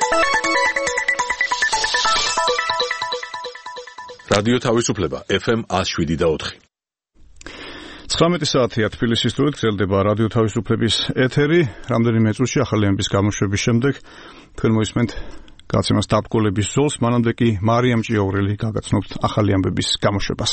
რადიო თავისუფლება FM 107.4. 19 საათია თბილისის სტუდიით გრძელდება რადიო თავისუფლების ეთერი. რამდენიმე წუთში ახალი ამბის გამოშვების შემდეგ თქვენ მოისმენთ გაცემას დაბრკოლების ზოლს, მანამდე კი მარიამ ჭიაურელი გაგაცნობთ ახალი ამბების გამოშვებას.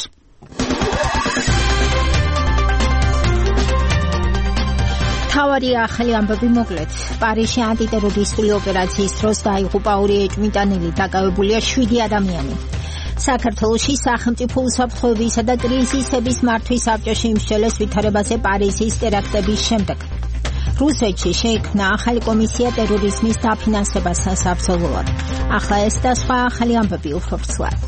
თავარი ახალი ამბები მოკლედ. პარიზში ანტიტერორისტული ოპერაციის დროს დაიღუპა 2 ეჭვმიტანილი, დაკავებულია 7 ადამიანი. საქართველოში სახელმწიფო უსაფრთხოებისა და კრიზისების მართვის საბჭოში იმსჯელეს ვითარებაზე პარიზის ტერაქტების შემდეგ. რუსეთში შეიქმნა ახალი კომისია ტერორიზმის დაფინანსებასთან საბრძოლოდ. ახლა ეს და სხვა ახალი ამბები უფრო ვრცლად.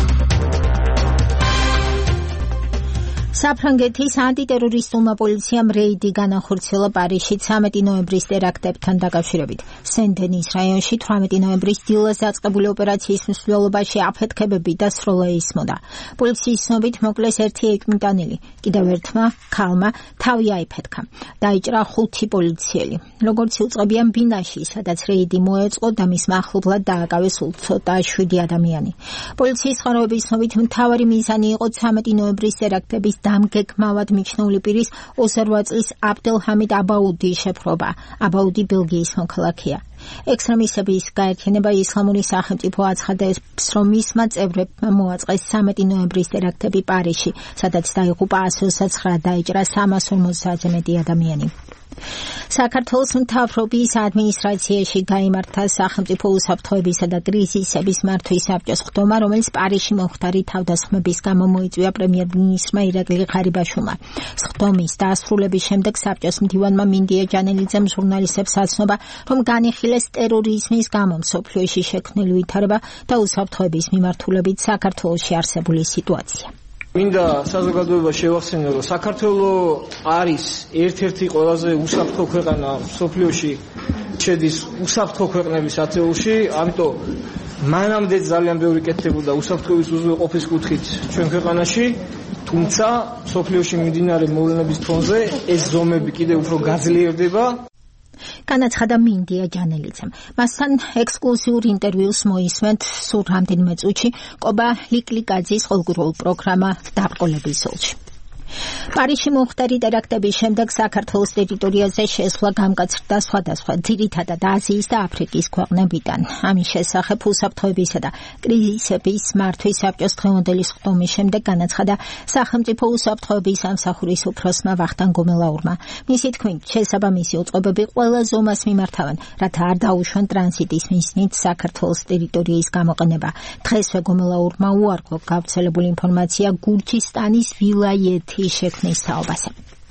საფრანგეთის ანტიტერორისტულმა პოლიციამ რეიდი განახორციელა პარიზში 13 ნოემბრის ტერაქტებთან დაკავშირებით. სენ-დენის რაიონში 18 ნოემბრის დილას დაწყებული ოპერაციის მსვლელობაში აფეთქებები და სროლა ისმოდა. პოლიციის ცნობით მოკლეს 1 ეჭვმიტანილი, კიდევ ერთმა ქალმა თავი აიფეთქა. დაიჭრა 5 პოლიციელი. როგორც იუწყებიან ბინაში, სადაც რეიდი მოეწყო და მის მახლობლად დააკავეს უცოტა 7 ადამიანი. პოლიციის წყაროების ცნობით მთავარი მიზანი იყო 13 ნოემბრის ტერაქტების დამგეგმავად მიჩნეული პირის 28 წლის აბდელჰამიდ აბაუდის შეფრობა. აბაუდი ბელგიის მოქალაქეა. ექსტრემისტების გაერთიანება ისლამური სახელმწიფო აცხადებს, რომ მისმა წევრებმა მოაწყეს 13 ნოემბრის ტერაქტები პარიზში, სადაც დაიღუპა 129 დაიჭრა 350-ზე მეტი ადამიანი. საქართველოს მთავრობის ადმინისტრაციაში გაიმართა სახელმწიფო უსაფრთხოებისა და კრიზისების მართვის საბჭოს ხდომა, რომელიც პარიზში მომხდარი თავდასხმების გამო მოიწვია პრემიერ-მინისტრმა ირაკლი ღარიბაშვილმა. ხდომის დასრულების შემდეგ საბჭოს მდივანმა მინდია ჯანელიძემ ჟურნალისტებს აცნობა, რომ განიხილეს ტერორიზმის გამო მსოფლიოში შექმნილი ვითარება და უსაფრთხოების მიმართულებით საქართველოში არსებული სიტუაცია. მინდა საზოგადოება შევახსენო, რომ საქართველო არის ერთ-ერთი ყველაზე უსაფრთხო ქვეყანა მსოფლიოში, შედის უსაფრთხო ქვეყნების ათეულში, ამიტომ მანამდე ძალიან ბევრი კეთდებოდა უსაფრთხოების უზრუნველყოფის კუთხით ჩვენ ქვეყანაში, თუმცა მსოფლიოში მიმდინარე მოვლენების ფონზე ეს ზომები კიდევ უფრო გაძლიერდება. განაცხადა მინდია ჯანელიძემ. მასთან ექსკლუზიურ ინტერვიუს მოისმენთ სულ რამდენიმე წუთში კობა ლიკლიკაძის ყოველდღიურ პროგრამა დაბრკოლების ზოლში. პარიზში მომხდარი ტერაქტების შემდეგ საქართველოს ტერიტორიაზე შესვლა გამკაცრდა სხვადასხვა ძირითადად აზიის და აფრიკის ქვეყნებიდან. ამის შესახებ უსაფრთხოებისა და კრიზისების მართვის საბჭოს დღევანდელი ხდომის შემდეგ განაცხადა სახელმწიფო უსაფრთხოების სამსახურის უფროსმა ვახტანგ გომელაურმა. მისი თქმით, შესაბამისი უწყებები ყველა ზომას მიმართავენ, რათა არ დაუშვან ტრანზიტის მიზნით საქართველოს ტერიტორიის გამოყენება. დღესვე გომელაურმა უარყო გავრცელებული ინფორმაცია გურჯისტანის ვილაიეთი შექმნის თაობაზე.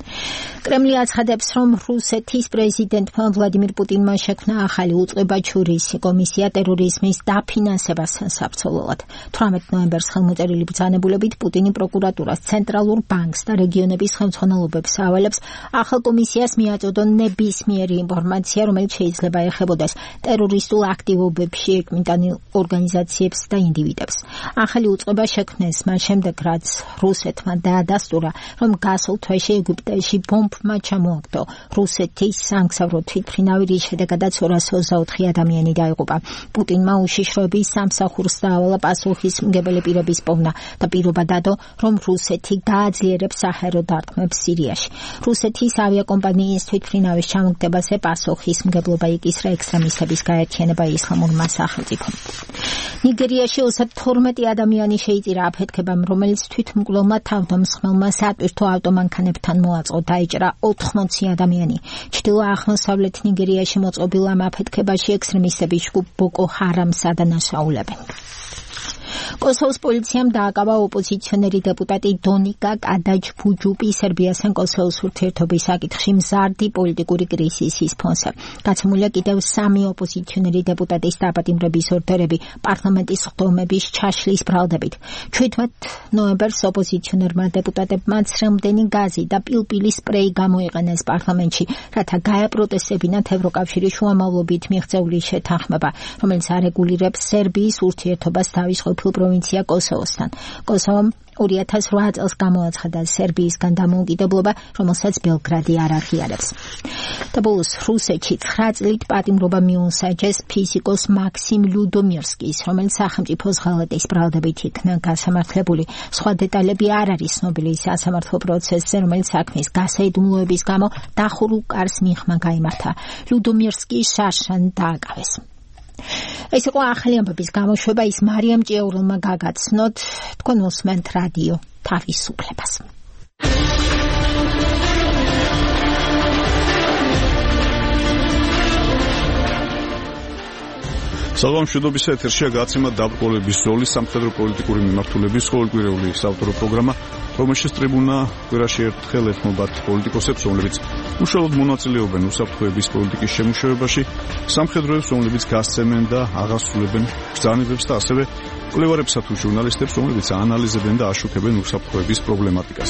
კრემლი აცხადებს, რომ რუსეთის პრეზიდენტმა ვლადიმირ პუტინმა შექმნა ახალი უწყება ჩურისი კომისია ტერორიზმის დაფინანსებასთან საბრძოლოდ. 18 ნოემბერს ხელმოწერილი ბრძანებულებით პუტინი პროკურატურას, ცენტრალურ ბანკს და რეგიონების ხელმძღვანელობებს ავალებს ახალ კომისიას მიაწოდონ ნებისმიერი ინფორმაცია, რომელიც შეიძლება ეხებოდეს ტერორისტულ აქტივობებში ეჭვმიტანილ ორგანიზაციებს და ინდივიდებს. ახალი უწყება შექმნეს მას შემდეგ, რაც რუსეთმა დაადასტურა, რომ გასულ თვეში ეგვიპტეში ბომბმა ჩამოაგდო რუსეთის სამგზავრო თვითმფრინავი, რის შედეგადაც 224 ადამიანი დაიღუპა. პუტინმა უშიშროების სამსახურს დაავალა პასუხისმგებელი პირების პოვნა და პირობა დადო, რომ რუსეთი გააძლიერებს საჰაერო დარტყმებს სირიაში. რუსეთის ავიაკომპანიის თვითმფრინავის ჩამოგდებაზე პასუხისმგებლობა იკისრა ექსტრემისტების გაერთიანება ისლამურმა სახელმწიფომ. ნიგერიაში 32 ადამიანი შეიწირა აფეთქებამ, რომელიც თვითმკვლელმა თავდამსხმელმა სატვირთო ავტომანქანებთან მოაწყო. დაიჭრა 80 ადამიანი. ჩრდილო-აღმოსავლეთ ნიგერიაში მოწყობილ ამ აფეთქებაში ექსტრემისტების ჯგუფ ბოკო ჰარამს ადანაშაულებენ. კოსოვოს პოლიციამ დააკავა ოპოზიციონერი დეპუტატი დონიკა კადაჯ-ბუჯუპი სერბიასთან კოსოვოს ურთიერთობის საკითხში მზარდი პოლიტიკური კრიზისის ფონზე. გაცემულია კიდევ 3 ოპოზიციონერი დეპუტატის დაპატიმრების ორდერები პარლამენტის ხდომების ჩაშლის ბრალდებით. 17 ნოემბერს ოპოზიციონერმა დეპუტატებმა ცრემლდენი გაზი და პილპილი სპრეი გამოიყენეს პარლამენტში, რათა გაეპროტესტებინათ ევროკავშირის შუამავლობით მიღწეული შეთანხმება, რომელიც არეგულირებს სერბიის ურთიერთობას თავის ყოფილ პროვინცია კოსოვოსთან. კოსოვომ 2008 წელს გამოაცხადა სერბიისგან დამოუკიდებლობა, რომელსაც ბელგრადი არ აღიარებს. და ბოლოს რუსეთში 9 წლით პატიმრობა მიუსაჯეს ფიზიკოს მაქსიმ ლუდომირსკის, რომელიც სახელმწიფოს ღალატის ბრალდებით იქნა გასამართლებული. სხვა დეტალები არ არის ცნობილი ის სასამართლო პროცესზე, რომელიც საქმის გასაიდუმლოების გამო დახურულ კარს მიღმა გაიმართა. ლუდომირსკი შარშან დააკავეს. ეს იყო ახალი ამბების გამოშვება, ის მარიამ ჭიაურელმა გაგაცნოთ. თქვენ უსმენთ რადიო თავისუფლებას. საღამოშვიდობის ეთერშია გაცემა დაბრკოლების ზოლის სამხედრო პოლიტიკური მიმართულების ყოველკვირეული საავტორო პროგრამა, რომელშიც ტრიბუნა კვირაში ერთხელ ეთმობათ პოლიტიკოსებს, რომლებიც უშუალოდ მონაწილეობენ უსაფრთხოების პოლიტიკის შემუშავებაში, სამხედროებს, რომლებიც გასცემენ და აღასრულებენ ბრძანებებს და ასევე კვლევარებსა თუ ჟურნალისტებს, რომლებიც აანალიზებენ და აშუქებენ უსაფრთხოების პრობლემატიკას.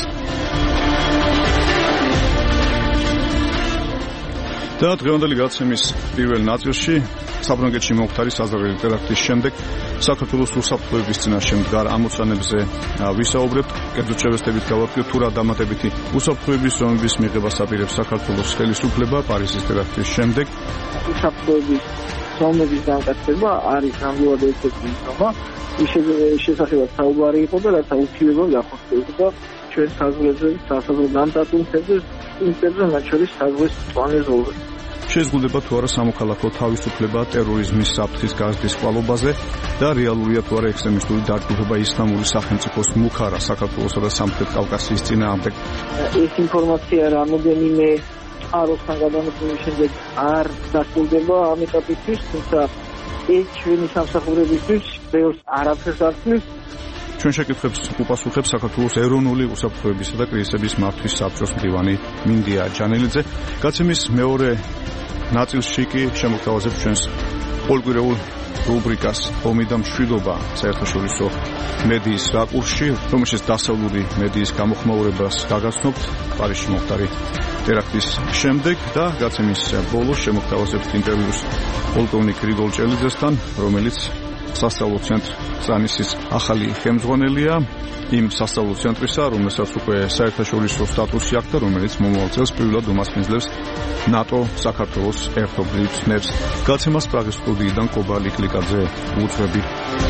და დღევანდელი გაცემის პირველ ნაწილში საფრანგეთში მომხდარი საზღვაო ტერაქტის შემდეგ საქართველოს უსაფრთხოების წინაშე მდგარ ამოცანებზე ვისაუბრებთ. კერძო შევესწრებით გავაკეთოთ თუ რა დამატებითი უსაფრთხოების ზონების მიღებას აპირებს საქართველოს ხელისუფლება პარიზის ტერაქტის შემდეგ. უსაფრთხოების ზონების დამტკიცება არის ნამდვილად ერთ-ერთი ზომა, ის შესაძლოა საუბარი იყო და რაც აუცილებლად გახსოვდება ჩვენ საზღვრებზე, სასაზღვრო დამტკიცებებზე, მათ შორის საზღვრის მწვანე ზოლზე. შეზღუდება თუ არა სამოქალაქო თავისუფლება ტერორიზმის საფრთხის გაზრდის კვალობაზე და რეალურია თუ არა ექსტრემისტული დაჯგუფება ისლამური სახელმწიფოს მუქარა საქართველოსა და სამხრეთ კავკასიის წინააღმდეგ. ეს ინფორმაცია რამოდენიმე წყაროსთან გადამოსვლის შემდეგ არ დასრულდება ამ ეტაპისთვის, თუმცა ეს ჩვენი სამსახურებისთვის ბევრს არაფერს არცნის. ჩვენ შეკითხვებს უპასუხებს საქართველოს ეროვნული უსაფრთხოებისა და კრიზისების მართვის საბჭოს მდივანი მინდია ჯანელიძე. გაცემის მეორე ნაწილში კი შემოგთავაზებთ ჩვენს ყოველკვირეულ რუბრიკას ომი და მშვიდობა საერთაშორისო მედიის რაკურსში, რომელშიც დასავლური მედიის გამოხმაურებას გაგაცნობთ პარიზში მომხდარი ტერაქტის შემდეგ და გაცემის ბოლოს შემოგთავაზებთ ინტერვიუს პოლკოვნიკ გრიგოლ ჭელიძესთან, რომელიც სასწავლო ცენტრ სანისის ახალი ხელმძღვანელია, იმ სასწავლო ცენტრისა, რომელსაც უკვე საერთაშორისო სტატუსი აქვს და რომელიც მომავალ წელს პირველად უმასპინძლებს ნატო საქართველოს ერთობლივ ცნებს. გაცემას პრაღის სტუდიიდან კობა ლიკლიკაძე უძღვები.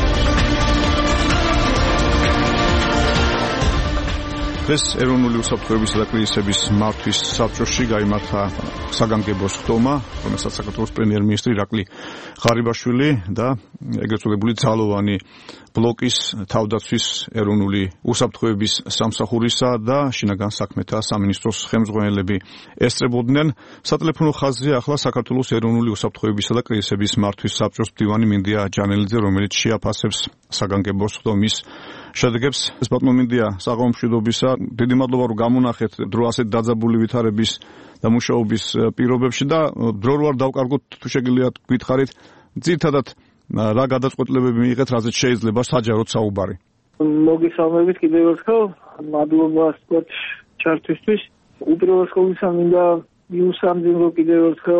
დღეს ეროვნული უსაფრთხოებისა და კრიზისების მართვის საბჭოში გაიმართა საგანგებო ხდომა, რომელსაც საქართველოს პრემიერ-მინისტრი ირაკლი ღარიბაშვილი და ეგრეთ წოდებული ძალოვანი ბლოკის თავდაცვის ეროვნული უსაფრთხოების სამსახურისა და შინაგან საქმეთა სამინისტროს ხელმძღვანელები ესწრებოდნენ. სატელეფონო ხაზზე ახლა საქართველოს ეროვნული უსაფრთხოებისა და კრიზისების მართვის საბჭოს მდივანი მინდია ჯანელიძე, რომელიც შეაფასებს საგანგებო ხდომის შედეგებს. ეს ბატონო მინდია, საღამომშვიდობისა. დიდი მადლობა რომ გამონახეთ დრო ასეთ დაძაბული ვითარების და მუშაობის პირობებში და დრო რო არ დავკარგოთ თუ შეგიძლიათ გითხარით ძირთადად რა გადაწყვეტილებები მიიღეთ, რაზეც შეიძლება საჯაროდ საუბარი. მოგესალმებით კიდევ ერთხელ, მადლობა სპორტ ჩართვისთვის. უპირველეს ყოვლისა მინდა მიუსამძიმრო კიდევ ერთხელ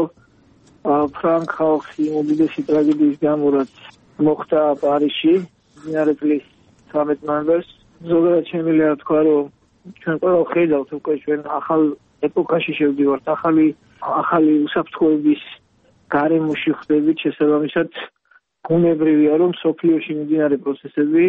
ფრანგ ხალხს იმ უდიდესი ტრაგედიის გამო, რაც მოხდა პარიზში მდინარე წლის 13 ნოემბერს. ზოგადად შემიძლია თქვა, რომ ჩვენ ყველა ხედავთ უკვე ჩვენ ახალ ეპოქაში შევდივართ, ახალი უსაფრთხოების გარემოში ხდებით, შესაბამისად ბუნებრივია, რომ სოფლიოში მიმდინარე პროცესები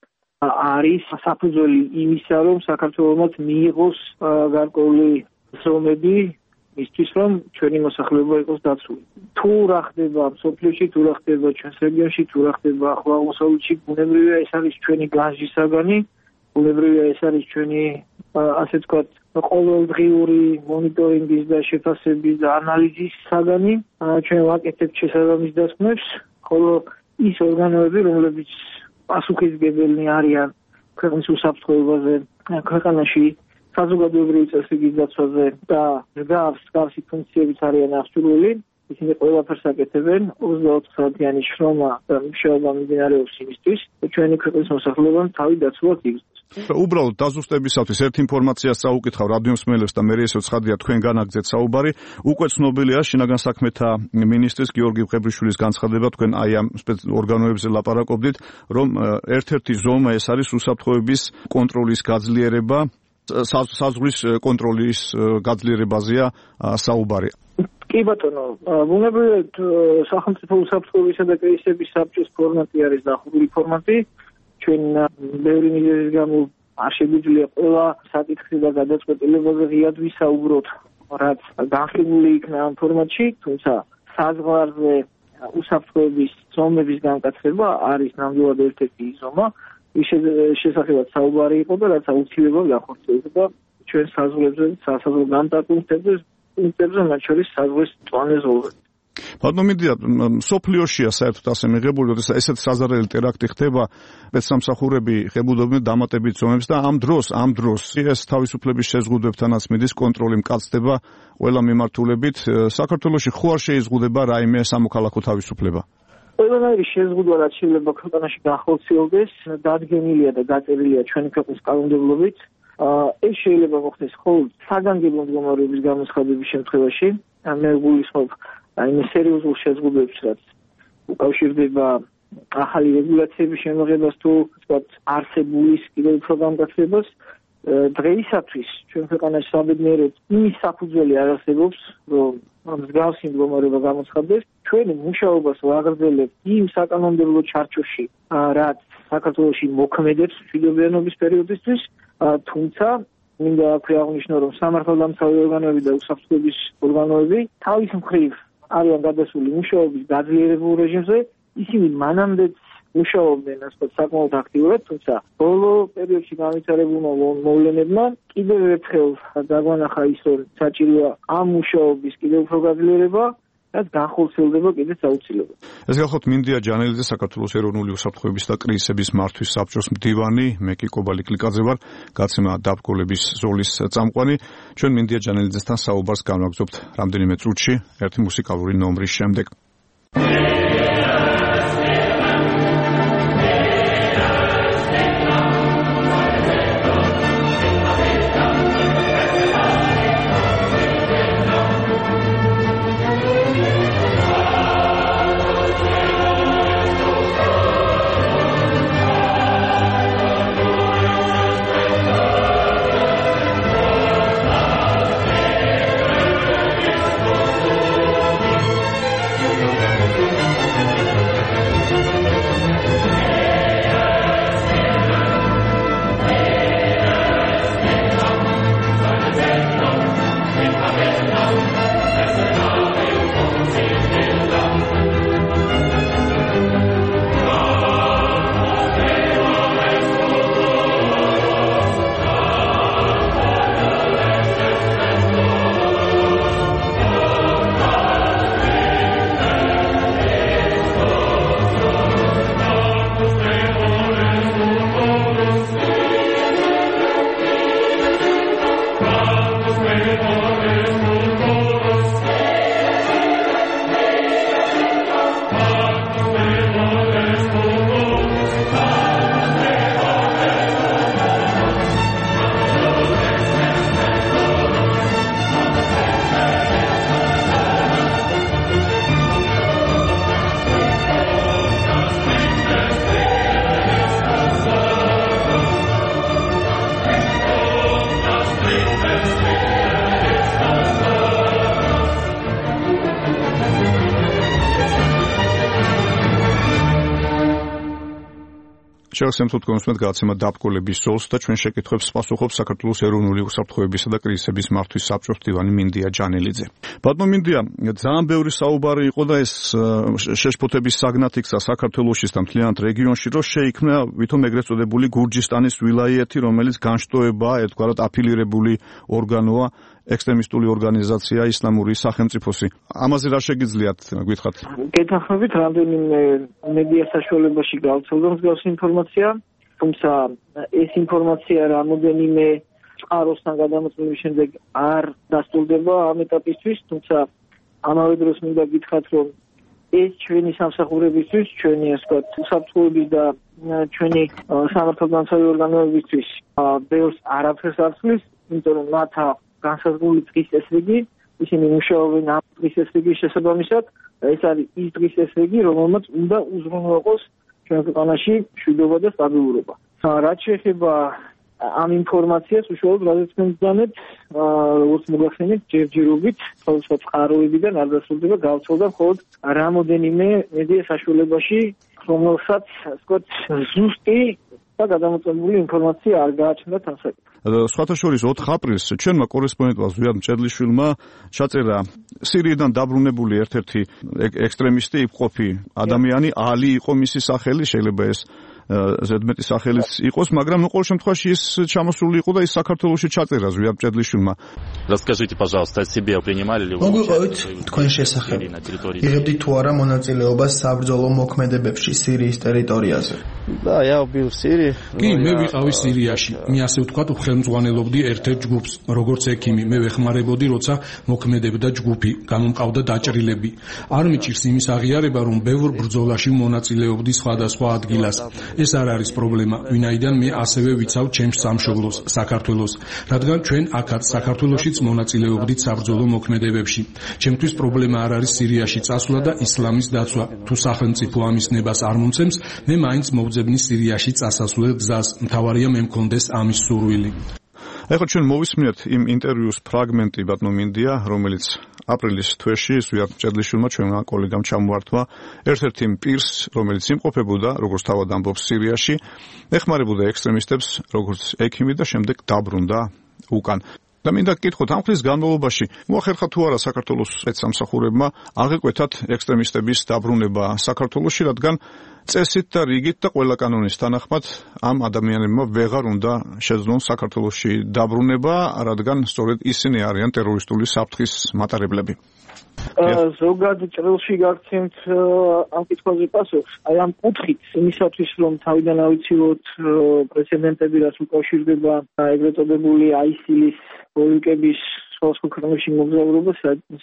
არის საფუძველი იმისა, რომ საქართველოს მიიღოს გარკვეული ზომები მისთვის, რომ ჩვენი მოსახლეობა იყოს დაცული. თუ რა ხდება სოფლიოში, თუ რა ხდება ჩვენს რეგიონში, თუ რა ხდება ახლო აღმოსავლეთში, ბუნებრივია ეს არის ჩვენი განსჯის საგანი, ბუნებრივია ეს არის ჩვენი ასე ვთქვათ ყოველდღიური მონიტორინგის და შეფასების და ანალიზის საგანი. ჩვენ ვაკეთებთ შესაბამის დასკვნებს, ხოლო ის ორგანოები, რომლებიც პასუხისმგებელნი არიან ქვეყნის უსაფრთხოებაზე, ქვეყანაში საზოგადოებრივი წესრიგის დაცვაზე და მსგავსი ფუნქციებით არიან აღჭურვილი, ისინი ყველაფერს აკეთებენ 24 საათიანი შრომა და მუშაობა მიმდინარეობს იმისთვის, რომ ჩვენი ქვეყნის მოსახლეობამ თავი დაცულად იგრძნოს. უბრალოდ დაზუსტებისათვის ერთ ინფორმაციას წაუკითხავ რადიო მსმენელებს და მე ესეც ცხადია თქვენ განაგზეთ საუბარი. უკვე ცნობილია შინაგან საქმეთა მინისტრის გიორგი მხებრიშვილის განცხადება, თქვენ აი ამ ორგანოებზე ლაპარაკობდით, რომ ერთ-ერთი ზომა ეს არის უსაფრთხოების კონტროლის გაძლიერება, საზღვრის კონტროლის გაძლიერებაზეა საუბარი. კი ბატონო, ბუნებრივად სახელმწიფო უსაფრთხოებისა და კრიზისების საბჭოს ფორმატი არის დახურული ფორმატი. ჩვენ ბევრი მიზეზის გამო არ შეგვიძლია ყველა საკითხი და გადაწყვეტილებაზე ღიად ვისაუბროთ, რაც განხილული იქნა ამ ფორმატში, თუმცა საზღვარზე უსაფრთხოების ზომების განკაცება არის ნამდვილად ერთ-ერთი ზომა, ის შესახებაც საუბარი იყო და რაც აუცილებლად განხორციელდება ჩვენ საზღვრებზე, სასაზღვრო განტაკუნთებზე, მათ შორის საზღვრის მწვანე ზოლზე. ბატონო მინდია, სოფლიოშია საერთოდ ასე მიღებული, როდესაც ესეთ საზარელი ტერაქტი ხდება, სპეცსამსახურები ხებუდობენ დამატებით ზომებს და ამ დროს ეს თავისუფლების შეზღუდვებთანაც მიდის კონტროლი მკაცდება ყველა მიმართულებით. საქართველოში ხო არ შეიზღუდება რაიმე სამოქალაქო თავისუფლება? ყველანაირი შეზღუდვა რაც შეიძლება ქვეყანაში განხორციელდეს, დადგენილია და დაწერილია ჩვენი ქვეყნის კანონმდებლობით. ეს შეიძლება მოხდეს მხოლოდ საგანგებო მდგომარეობის გამოცხადების შემთხვევაში. მე გულისხმობ რაიმე სერიოზულ შეზღუდვებს, რაც უკავშირდება ახალი რეგულაციების შემოღებას თუ ვთქვათ არსებულის კიდევ უფრო გამკაცებას. დღეისათვის ჩვენ ქვეყანაში საბედნიეროდ იმის საფუძველი არ არსებობს, რომ მსგავსი მდგომარეობა გამოცხადდეს. ჩვენი მუშაობას ვაგრძელებთ იმ საკანონმდებლო ჩარჩოში, რაც საქართველოში მოქმედებს მშვიდობიანობის პერიოდისთვის, თუმცა მინდა აქვე აღნიშნო, რომ სამართალდამცავი ორგანოები და უსაფრთხოების ორგანოები თავის მხრივ არიან გადასული მუშაობის გაძლიერებულ რეჟიმზე. ისინი მანამდეც მუშაობდნენ ასეთ საკმაოდ აქტიურად, თუმცა ბოლო პერიოდში განვითარებულმა მოვლენებმა კიდევ ერთხელ დაგვანახა ის, რომ საჭიროა ამ მუშაობის კიდევ უფრო გაძლიერება, რაც განხორციელდება კიდეც აუცილებლად. ეს გახლავთ მინდია ჯანელიძე, საქართველოს ეროვნული უსაფრთხოების და კრიზისების მართვის საბჭოს მდივანი, მე კიკობა ლიკლიკაძე ვარ, გაცემა დაბგოლების ზოლის წამყვანი. ჩვენ მინდია ჯანელიძესთან საუბარს განვაგრძობთ რამდენიმე წუთში, ერთი მუსიკალური ნომრის შემდეგ. შევახსენებთ თქვენს მე გაცემა დაბგოლების ზოლს და ჩვენ შეკითხვებს პასუხობს საქართველოს ეროვნული უსაფრთხოებისა და კრიზისების მართვის საბჭოს მდივანი მინდია ჯანელიძე. ბატონო მინდია, ძალიან ბევრი საუბარი იყო და ეს შეშფოთების საგნად იქცა საქართველოსის და მთლიანად რეგიონში, რომ შეიქმნა ვითომ ეგრეთ წოდებული გურჯისტანის ვილაიეთი, რომელიც განშტოებაა, ერთგვარად აფილირებული ორგანოა, ექსტრემისტული ორგანიზაცია ისლამური სახელმწიფოსი. ამაზე რა შეგიძლიათ გითხრათ? გეთანხმებით, რამდენიმე მედია საშუალებაში გავრცელდა მსგავსი ინფორმაცია, თუმცა ეს ინფორმაცია რამოდენიმე წყაროსთან გადამოწმების შემდეგ არ დასტურდება ამ ეტაპისთვის, თუმცა ამავე დროს მინდა გითხრათ, რომ ეს ჩვენი სამსახურებისთვის, ჩვენი ასე ვთქვათ, უსაფრთხოების და ჩვენი სამართალდამცავი ორგანოებისთვის ბევრს არაფერს არცვლის, იმიტომ რომ მათ აქვს განსაზღვრული დღის წესრიგი, ისინი მუშაობენ ამ დღის წესრიგის შესაბამისად, ეს არის ის დღის წესრიგი, რომელმაც უნდა უზრუნველყოს ჩვენ ქვეყანაში მშვიდობა და სტაბილურობა. რაც შეეხება ამ ინფორმაციას უშუალოდ რადგან მგზავნეთ, როგორც მოგახსენეთ, ჯერჯერობით, სხვადასხვა წყაროებიდან არ დასრულდება, გავცელდა მხოლოდ რამოდენიმე მედია საშუალებაში, რომელსაც, ასე ვთქვათ, ზუსტი და გადამოწმებული ინფორმაცია არ გააჩნდათ ამ საკითხზე. სხვათა შორის 4 აპრილს ჩვენმა კორესპონდენტმა ზვიად მჭედლიშვილმა ჩაწერა სირიიდან დაბრუნებული ერთ-ერთი ექსტრემისტი იმყოფი ადამიანი, ალი იყო მისი სახელი, შეიძლება ეს ზედმეტი სახელიც იყოს, მაგრამ ყოველ შემთხვევაში ის ჩამოსული იყო და ის საქართველოში ჩაწერა ზვიად მჭედლიშვილმა. Расскажите, пожалуйста, о себе, принимали ли вы участие თქვენ შესახებ იღებდით თუ არა მონაწილეობას საბრძოლო მოქმედებებში სირიის ტერიტორიაზე? Да, я был в Сирии. კი, მე ვიყავი სირიაში. მე ასე ვთქვათ, ხელმძღვანელობდი ერთ-ერთ ჯგუფს, როგორც ექიმი. მე ვეხმარებოდი, როცა მოქმედებდა ჯგუფი, გამომყავდა დაჭრილები. არ მიჭირს იმის აღიარება, რომ ბევრ ბრძოლაში მონაწილეობდი სხვადასხვა ადგილას. ეს არ არის პრობლემა, ვინაიდან მე ასევე ვიცავ ჩემს სამშობლოს, საქართველოს, რადგან ჩვენ აქაც საქართველოშიც მონაწილეობდით საბრძოლო მოქმედებებში. ჩემთვის პრობლემა არ არის სირიაში წასვლა და ისლამის დაცვა. თუ სახელმწიფო ამის ნებას არ მომცემს, მე მაინც მოვძებნი სირიაში წასასვლელ გზას. მთავარია მე მქონდეს ამის სურვილი. ეხლა ჩვენ მოვისმინეთ იმ ინტერვიუს ფრაგმენტი ბატონო მინდია, რომელიც აპრილის თვეში ზვიად მჭედლიშვილმა ჩვენმა კოლეგამ ჩამოართვა ერთ-ერთ იმ პირს, რომელიც იმყოფებოდა, როგორც თავად ამბობს სირიაში, ეხმარებოდა ექსტრემისტებს, როგორც ექიმი და შემდეგ დაბრუნდა უკან. და მინდა გკითხოთ, ამ ხნის განმავლობაში მოახერხა თუ არა საქართველოს სპეცსამსახურებმა აღეკვეთათ ექსტრემისტების დაბრუნება საქართველოში, რადგან წესით და რიგით და ყველა კანონის თანახმად ამ ადამიანებმა ვეღარ უნდა შეძლონ საქართველოში დაბრუნება, რადგან სწორედ ისინი არიან ტერორისტული საფრთხის მატარებლები. ზოგად ჭრილში გაგცემთ ამ კითხვაზე პასუხს. აი ამ კუთხით იმისათვის, რომ თავიდან ავიცილოთ პრეცედენტები, რაც უკავშირდება ეგრეთ წოდებული ISIL-ის ბოლიკების სხვადასხვა ქვეყნებში მოგზაურობას,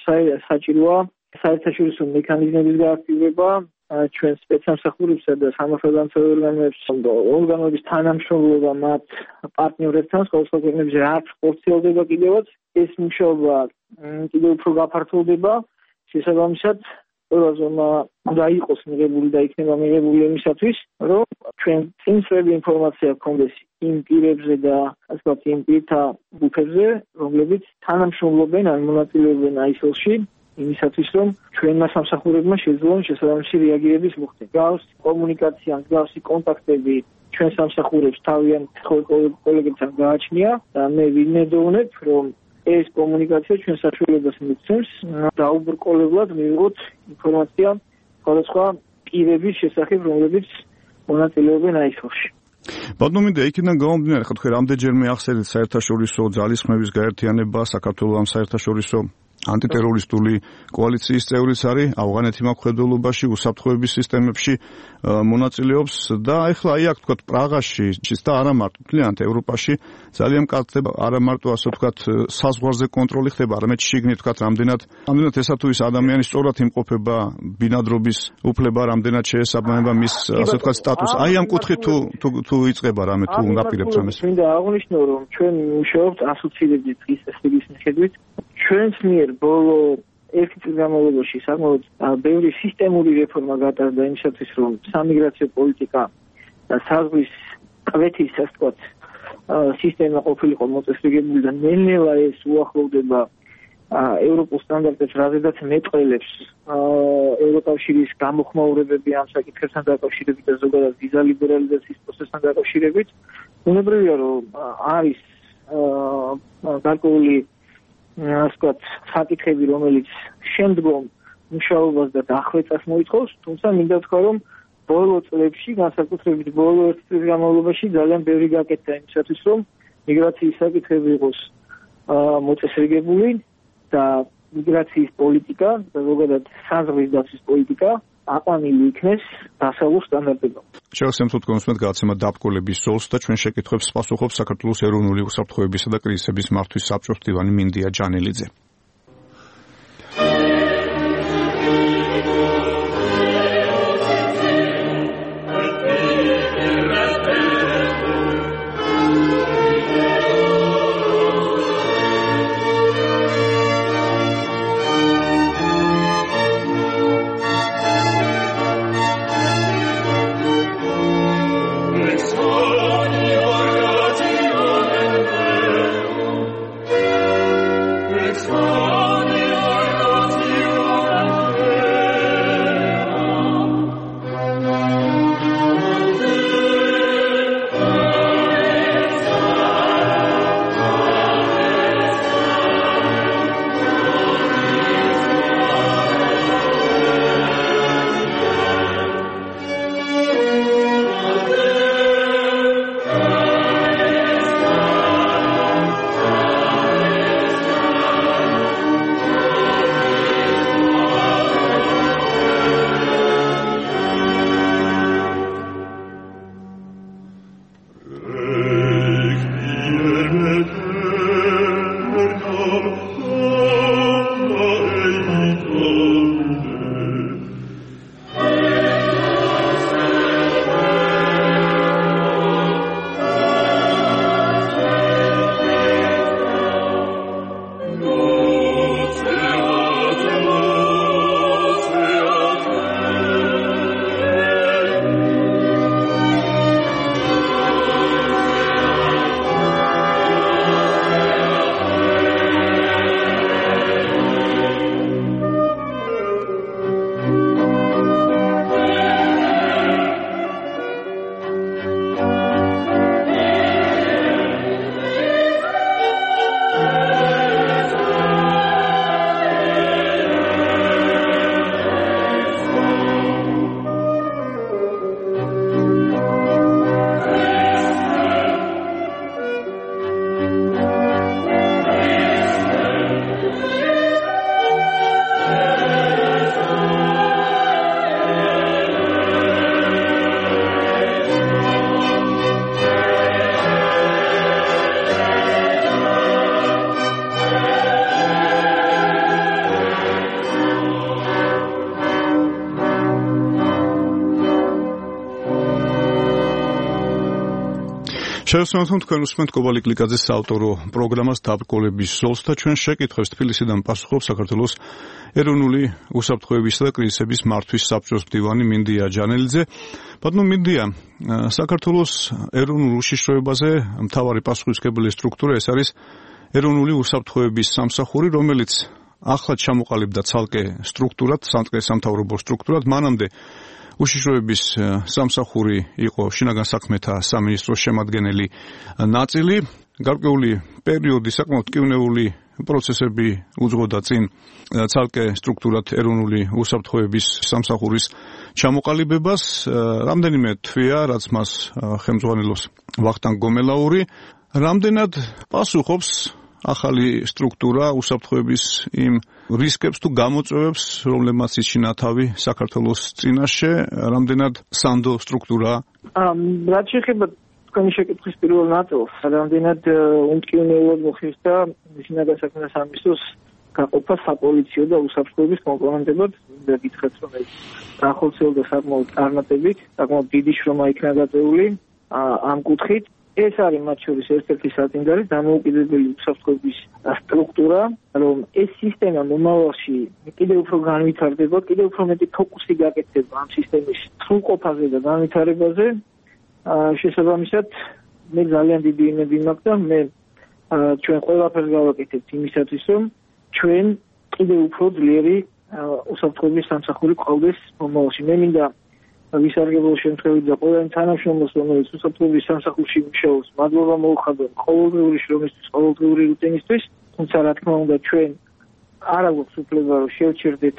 საჭიროა საერთაშორისო მექანიზმების გააქტიურება, ჩვენ სპეცსამსახურებსა და სამართალდამცავ ორგანოების თანამშრომლობა მათ პარტნიორებთან სხვადასხვა ქვეყნებში რაც ხორციელდება კიდევაც, ეს მუშაობა კიდევ უფრო გაფართოვდება, შესაბამისად ყველა ზონა უნდა იყოს მიღებული და იქნება მიღებული იმისათვის, რომ ჩვენ წინსვლელი ინფორმაცია გქონდეს იმ პირებზე და ასე ვთქვათ იმ პირთა ჯგუფებზე, რომლებიც თანამშრომლობენ ან მონაწილეობენ ISIL-ში, იმისათვის, რომ ჩვენმა სამსახურებმა შეძლონ შესაბამისი რეაგირების მოხდენა. გავს კომუნიკაცია, გავსი კონტაქტები ჩვენ სამსახურებს თავიანთ კოლეგებთან გააჩნია და მე ვინედოვნებ, რომ ეს კომუნიკაცია ჩვენ საშუალებას მიგცემს დაუბრკოლებლად მივიღოთ ინფორმაცია სხვადასხვა პირების შესახებ, რომლებიც მონაწილეობენ ISIL-ში. ბატონო მინდა იქიდან გამომდინარე, ხო თქვენ რამდენჯერმე ახსენეთ საერთაშორისო ძალისხმების გაერთიანება, საქართველოს ამ საერთაშორისო ანტიტერორისტული კოალიციის წევრიც არის, ავღანეთი მამხედველობაში, უსაფრთხოების სისტემებში მონაწილეობს და ეხლა აი აქ თქვათ პრაღაში და არა მარტო მთლიანად ევროპაში ძალიან მკაცდება, არა მარტო ასე ვთქვათ საზღვარზე კონტროლი ხდება, არამედ შიგნით ვთქვათ რამდენად ესა თუ ის ადამიანი სწორად იმყოფება, ბინადრობის უფლება რამდენად შეესაბამება მის ასე ვთქვათ სტატუსს. აი ამ კუთხით თუ იწყება რამე თუ უნაპირებთ რამეს. მინდა აღვნიშნო, რომ ჩვენ მუშაობთ ასოცირებული დღის წესრიგის მიხედვით. ჩვენს მიერ ბოლო ერთი წლის განმავლობაში საკმაოდ ბევრი სისტემური რეფორმა გატარდა იმისათვის, რომ სამიგრაციო პოლიტიკა და საზღვრის კვეთის, ასე ვთქვათ, სისტემა ყოფილიყო მოწესრიგებული და ნელ-ნელა ეს უახლოვდება ევროპულ სტანდარტებს, რაზედაც მეტყველებს ევროკავშირის გამოხმაურებები ამ საკითხებთან დაკავშირებით და ზოგადად ვიზა ლიბერალიზაციის პროცესთან დაკავშირებით. უნებრივია, რომ არის გარკვეული ასე ვთქვათ, საკითხები, რომელიც შემდგომ მუშაობას და დახვეწას მოითხოვს, თუმცა მინდა ვთქვა, რომ ბოლო წლებში, განსაკუთრებით ბოლო ერთი წლის განმავლობაში ძალიან ბევრი გაკეთდა იმისათვის, რომ მიგრაციის საკითხები იყოს მოწესრიგებული და მიგრაციის პოლიტიკა და ზოგადად საზღვრის დაცვის პოლიტიკა აყვანილი იქნეს დასავლურ სტანდარტებთან. შევახსენებთ თუ თქვენ გაცემა დაბკოლების ზოლს და ჩვენ შეკითხვებს პასუხობს საქართველოს ეროვნული უსაფრთხოებისა და კრიზისების მართვის საბჭოს მდივანი მინდია ჯანელიძე. შევსვენოთ თქვენ უსმენთ კობალიკ ლიკაძის საავტორო პროგრამას დაბრკოლების ზოლს და ჩვენ შეკითხვებს თბილისიდან პასუხობს საქართველოს ეროვნული უსაფრთხოებისა და კრიზისების მართვის საბჭოს მდივანი მინდია ჯანელიძე. ბატონო მინდია, საქართველოს ეროვნულ უშიშროებაზე მთავარი პასუხისმგებელი სტრუქტურა ეს არის ეროვნული უსაფრთხოების სამსახური, რომელიც ახლად ჩამოყალიბდა ცალკე სტრუქტურად, ცალკე სამთავრობო სტრუქტურად. მანამდე უშიშროების სამსახური იყო შინაგან საქმეთა სამინისტროს შემადგენელი ნაწილი. გარკვეული პერიოდი საკმაოდ ტკივნეული პროცესები უძღვოდა წინ ცალკე სტრუქტურად ეროვნული უსაფრთხოების სამსახურის ჩამოყალიბებას. რამდენიმე თვეა, რაც მას ხელმძღვანელობს ვახტანგ გომელაური. რამდენად პასუხობს ახალი სტრუქტურა უსაფრთხოების იმ რისკებს თუ გამოწვევებს, რომლებმაც იჩინა თავი საქართველოს წინაშე, რამდენად სანდო სტრუქტურა? რაც შეეხება თქვენი შეკითხვის პირველ ნაწილს, რამდენად უმტკივნეულად მოხერხდა შინაგან საქმეთა სამინისტროს გაყოფა საპოლიციო და უსაფრთხოების კომპონენტებად, და გითხრათ, რომ ეს განხორციელდა საკმაოდ წარმატებით, საკმაოდ დიდი შრომა იქნა გაწეული ამ კუთხით. ეს არის მათ შორის ერთ-ერთი საწინდარი დამოუკიდებელი უსაფრთხოების სტრუქტურა, რომ ეს სისტემა მომავალში კიდევ უფრო განვითარდება, კიდევ უფრო მეტი ფოკუსი გაკეთდება ამ სისტემის სრულყოფაზე და განვითარებაზე. შესაბამისად, მე ძალიან დიდი იმედი მაქვს და მე ჩვენ ყველაფერს გავაკეთებთ იმისათვის, რომ ჩვენ კიდევ უფრო ძლიერი უსაფრთხოების სამსახური გყავდეს მომავალში. მე მინდა ვისარგებლო შემთხვევით და ყველა იმ თანამშრომლოს, რომელიც უსაფრთხოების სამსახურში მუშაობს, მადლობა მოუხადოთ ყოველდღიური შრომისთვის, ყოველდღიური რუტინისთვის. თუმცა რა თქმა უნდა, ჩვენ არ აქვს უფლება, რომ შევჩერდეთ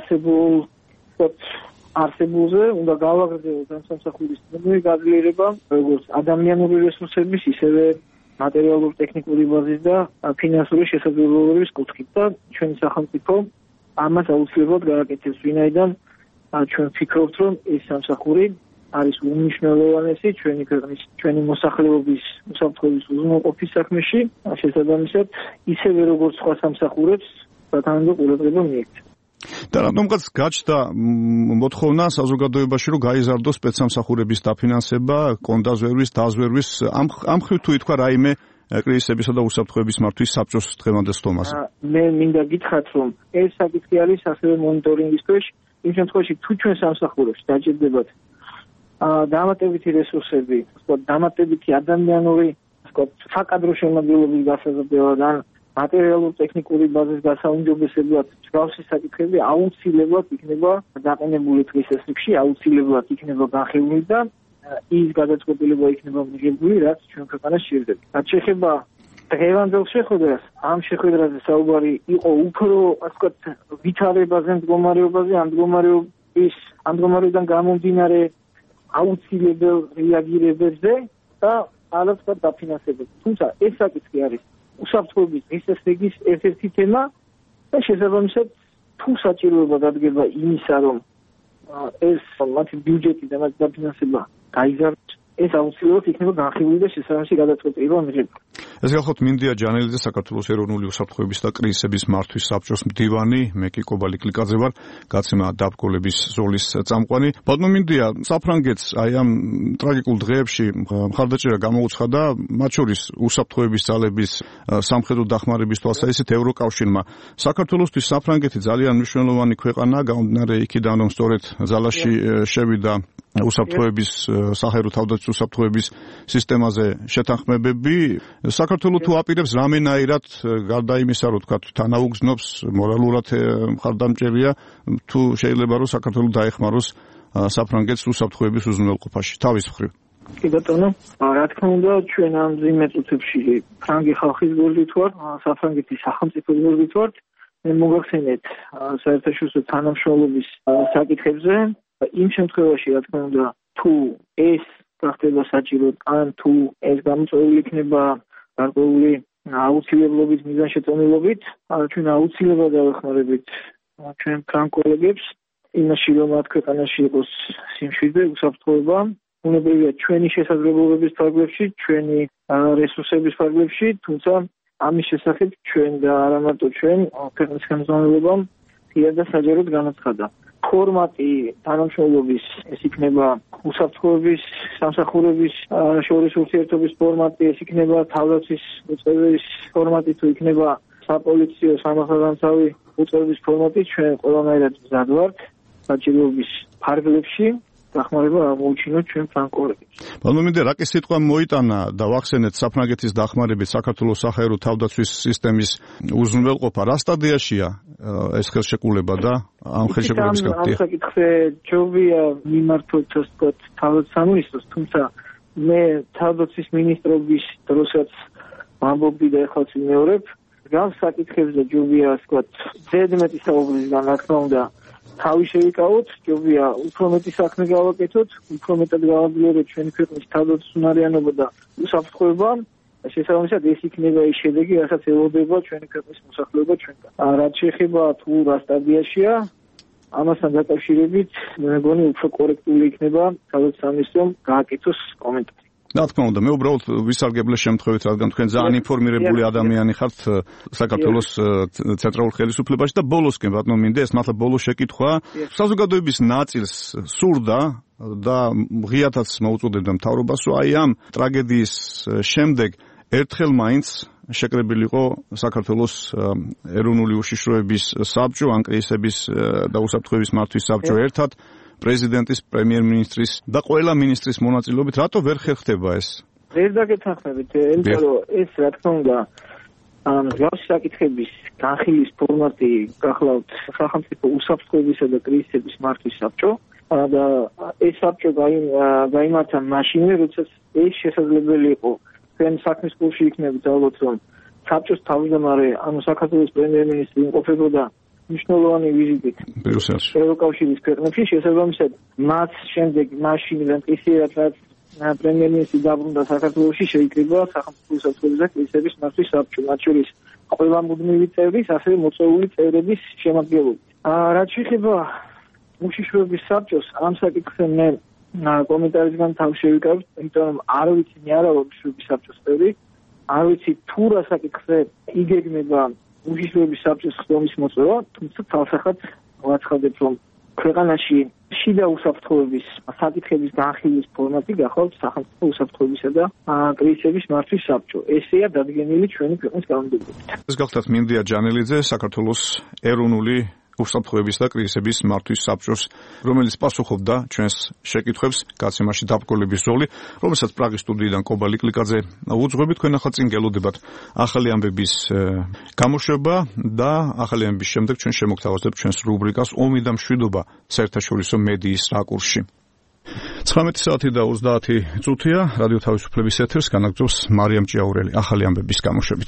არსებულზე, უნდა გავაგრძელოთ ამ სამსახურის გაძლიერება, როგორც ადამიანური რესურსების, ისევე მატერიალურ-ტექნიკური ბაზის და ფინანსური შესაძლებლობების კუთხით. და ჩვენი სახელმწიფო ამას აუცილებლად გააკეთებს, ვინაიდან ჩვენ ვფიქრობთ, რომ ეს სამსახური არის უმნიშვნელოვანესი ჩვენი ქვეყნის, ჩვენი მოსახლეობის უსაფრთხოების უზრუნველყოფის საქმეში, შესაბამისად, ისევე როგორც სხვა სამსახურებს, სათანადო ყურადღება მიექცეთ. და რატომღაც გაჩნდა მოთხოვნა საზოგადოებაში, რომ გაიზარდოს სპეცსამსახურების დაფინანსება, კონდაზვერვის, დაზვერვის, ამ ხრივ თუ ითქვა რაიმე კრიზისებისა და უსაფრთხოების მართვის საბჭოს დღევანდელ სტომაზე? მე მინდა გითხრათ, რომ ეს საკითხი არის ასევე მონიტორინგის ქვეშ. იმ შემთხვევაში თუ ჩვენ სამსახურებში დაჭირდებათ დამატებითი რესურსები, დამატებითი ადამიანური საკადრო შემადგენლობის გასაზრდელად ან მატერიალურ-ტექნიკური ბაზის გასაუმჯობესებლად მსგავსი საკითხები აუცილებლად იქნება დაყენებული დღის წესრიგში, აუცილებლად იქნება განხილული და ის გადაწყვეტილება იქნება მიღებული, რაც ჩვენ ქვეყანას სჭირდება. რაც შეეხება დღევანდელ შეხვედრას, ამ შეხვედრაზე საუბარი იყო უფრო, ასე ვთქვათ, ვითარებაზე, მდგომარეობაზე, ამ მდგომარეობიდან გამომდინარე აუცილებელ რეაგირებებზე და ალბათ დაფინანსებაზე. თუმცა ეს საკითხი არის უსაფრთხოების წესრიგის ერთ-ერთი თემა და შესაბამისად თუ საჭიროება დადგება იმისა, რომ ეს მათი ბიუჯეტი და მათი დაფინანსება გაიზარდოს, ეს აუცილებლად იქნება განხილული და შესაბამისი გადაწყვეტილება მიღება. ეს გახლავთ მინდია ჯანელიძე, საქართველოს ეროვნული უსაფრთხოების და კრიზისების მართვის საბჭოს მდივანი, მე კი კობალიკ ლიკაძე ვარ, გაცემა დაბრკოლების ზოლის წამყვანი. ბატონო მინდია, საფრანგეთს აი ამ ტრაგიკულ დღეებში მხარდაჭერა გამოუცხადა, მათ შორის უსაფრთხოების ძალების სამხედრო დახმარების თვალსაზრისით ევროკავშირმა. საქართველოსთვის საფრანგეთი ძალიან მნიშვნელოვანი ქვეყანაა, გამომდინარე იქიდან, რომ სწორედ ძალაში შევიდა უსაფრთხოების საჰაერო თავდაცვის უსაფრთხოების სისტემაზე შეთანხმებები. საქართველო თუ აპირებს რამენაირად გარდა იმისა, რომ თქვა თანაუგზნობს, მორალურად მხარდამჭერია, თუ შეიძლება რომ საქართველო დაეხმაროს საფრანგეთს უსაფრთხოების უზრუნველყოფაში თავის მხრივ. კი ბატონო, რა თქმა უნდა, ჩვენ ამ ძიმე წუთებში ფრანგი ხალხის გვერდით ვარ, საფრანგეთის სახელმწიფოს გვერდით ვარ. მე მოგახსენეთ საერთაშორისო თანამშრომლობის საკითხებზე. იმ შემთხვევაში, რა თქმა უნდა, თუ ეს გახდება საჭირო, ან თუ ეს გამოწვეული იქნება გარკვეული აუცილებლობის მიზანშეწონილობით, ჩვენ აუცილებლად დავეხმარებით ჩვენ ფრანგ კოლეგებს იმაში, რომ მათ ქვეყანაში იყოს სიმშვიდე, უსაფრთხოება, უნებრივია ჩვენი შესაძლებლობების ფარგლებში, ჩვენი რესურსების ფარგლებში, თუმცა ამის შესახებ ჩვენ და არა მარტო ჩვენ ქვეყნის ხელმძღვანელობამ ღიად და საჯაროდ განაცხადა. ფორმატი თანამშრომლობის ეს იქნება უსაფრთხოების სამსახურების შორის ურთიერთობის ფორმატი, ეს იქნება თავდაცვის უწყების ფორმატი, თუ იქნება საპოლიციო სამართალდამცავი უწყების ფორმატი, ჩვენ ყველანაირად მზად ვართ საჭიროების ფარგლებში დახმარება აღმოუჩინოთ ჩვენ ფრანკორებს. ბანომინდე რაკის სიტყვა მოიტანა და ვახსენეთ საფრანგეთის დახმარებით საქართველოს საჰაერო თავდაცვის სისტემის უზრუნველყოფა რა სტადიაშია ეს ხელშეკრულება და ამ ხელშეკრულების გაკეთება? ამ საკითხზე ჯობია მიმართოთ ასე ვთქვათ თავდაცვის სამინისტროს, თუმცა მე თავდაცვის მინისტრობის დროსაც ვამბობდი და ეხლაც ვიმეორებ, გამ საკითხებზე ჯობია ასე ვთქვათ ზედმეტი საუბრისგან რა თქმა უნდა თავი შევიკავოთ, ჯობია უფრო მეტი საქმე გავაკეთოთ, უფრო მეტად გავაძლიეროთ ჩვენი ქვეყნის თავდაცვის უნარიანობა და უსაფრთხოება. შესაბამისად ეს იქნება ის შედეგი, რასაც ელოდება ჩვენი ქვეყნის მოსახლეობა ჩვენგან. რაც შეეხება თუ რა სტადიაშია, ამასთან დაკავშირებით მე მგონი უფრო კორექტული იქნება თავდაცვის სამინისტრომ გააკეთოს კომენტარი. რა თქმა უნდა, მე უბრალოდ ვისარგებლე შემთხვევით, რადგან თქვენ ძალიან ინფორმირებული ადამიანი ხართ საქართველოს ცენტრალურ ხელისუფლებაში და ბოლოსკენ ბატონო ეს მართლა ბოლოს შეკითხვა საზოგადოების ნაწილს სურდა და ღიათაც მოუწოდებდა მთავრობას, რომ აი ამ ტრაგედიის შემდეგ ერთხელ მაინც შეკრებილიყო საქართველოს ეროვნული უშიშროების საბჭო, ან კრიზისების და უსაფრთხოების მართვის საბჭო ერთად პრეზიდენტის, პრემიერ-მინისტრის და ყველა მინისტრის მონაწილეობით, რატო ვერ ხერხდება ეს? ვერ დაგეთანხმებით, იმიტომ რომ ეს რა თქმა უნდა მსგავსი საკითხების განხილის ფორმატი გახლავთ სახელმწიფო უსაფრთხოებისა და კრიზისების მართვის საბჭო და ეს საბჭო გაიმართა მაშინვე, როდესაც ეს შესაძლებელი იყო. თქვენ საქმის კურსში იქნებით ალბათ, რომ საბჭოს თავმჯდომარე, ანუ საქართველოს პრემიერ-მინისტრი იმყოფებოდა მნიშვნელოვანი ვიზიტით ევროკავშირის ქვეყნებში, შესაბამისად მათ შემდეგ მაშინ რემპისიერად რაც პრემიერ-მინისტრი დაბრუნდა საქართველოში, შეიკრიბა სახელმწიფო უსაფრთხოების და კრიზისების მართვის საბჭო, მათ შორის ყველა მუდმივი წევრის, ასევე მოწვეული წევრების შემადგენლობით. რაც შეეხება უშიშროების საბჭოს, ამ საკითხზე მე კომენტარისგან თავი შევიკავებ, იმიტომ რომ არ ვიცი მე არა უშიშროების საბჭოს წევრი, არ ვიცი თუ რა საკითხზე იგეგმება უშიშროების საბჭოს ხდომის მოწვევა, თუმცა თავსახად ვაცხადებ, რომ ქვეყანაში შიდა უსაფრთხოების საკითხების განხილვის ფორმატი გახლავთ სახელმწიფო უსაფრთხოებისა და კრიზისების მართვის საბჭო. ესეა დადგენილი ჩვენი ქვეყნის კანონმდებლობით. ეს გახლავთ მინდია ჯანელიძე, საქართველოს ეროვნული უსაფრთხოების და კრიზისების მართვის საბჭოს, რომელიც პასუხობდა ჩვენს შეკითხვებს გაცემაში დაბრკოლების როლი, რომელსაც პრაღის სტუდიიდან კობა ლიკლიკაძე უძღვებით. თქვენ ახლა წინ გელოდებათ ახალი ამბების გამოშვება და ახალი ამბების შემდეგ ჩვენ შემოგთავაზებთ ჩვენს რუბრიკას ომი და მშვიდობა საერთაშორისო მედიის რაკურსში. 19 საათი და 30 წუთია რადიო თავისუფლების ეთერს განაგრძობს მარიამ ჭიაურელი ახალი ამბების გამოშვებით.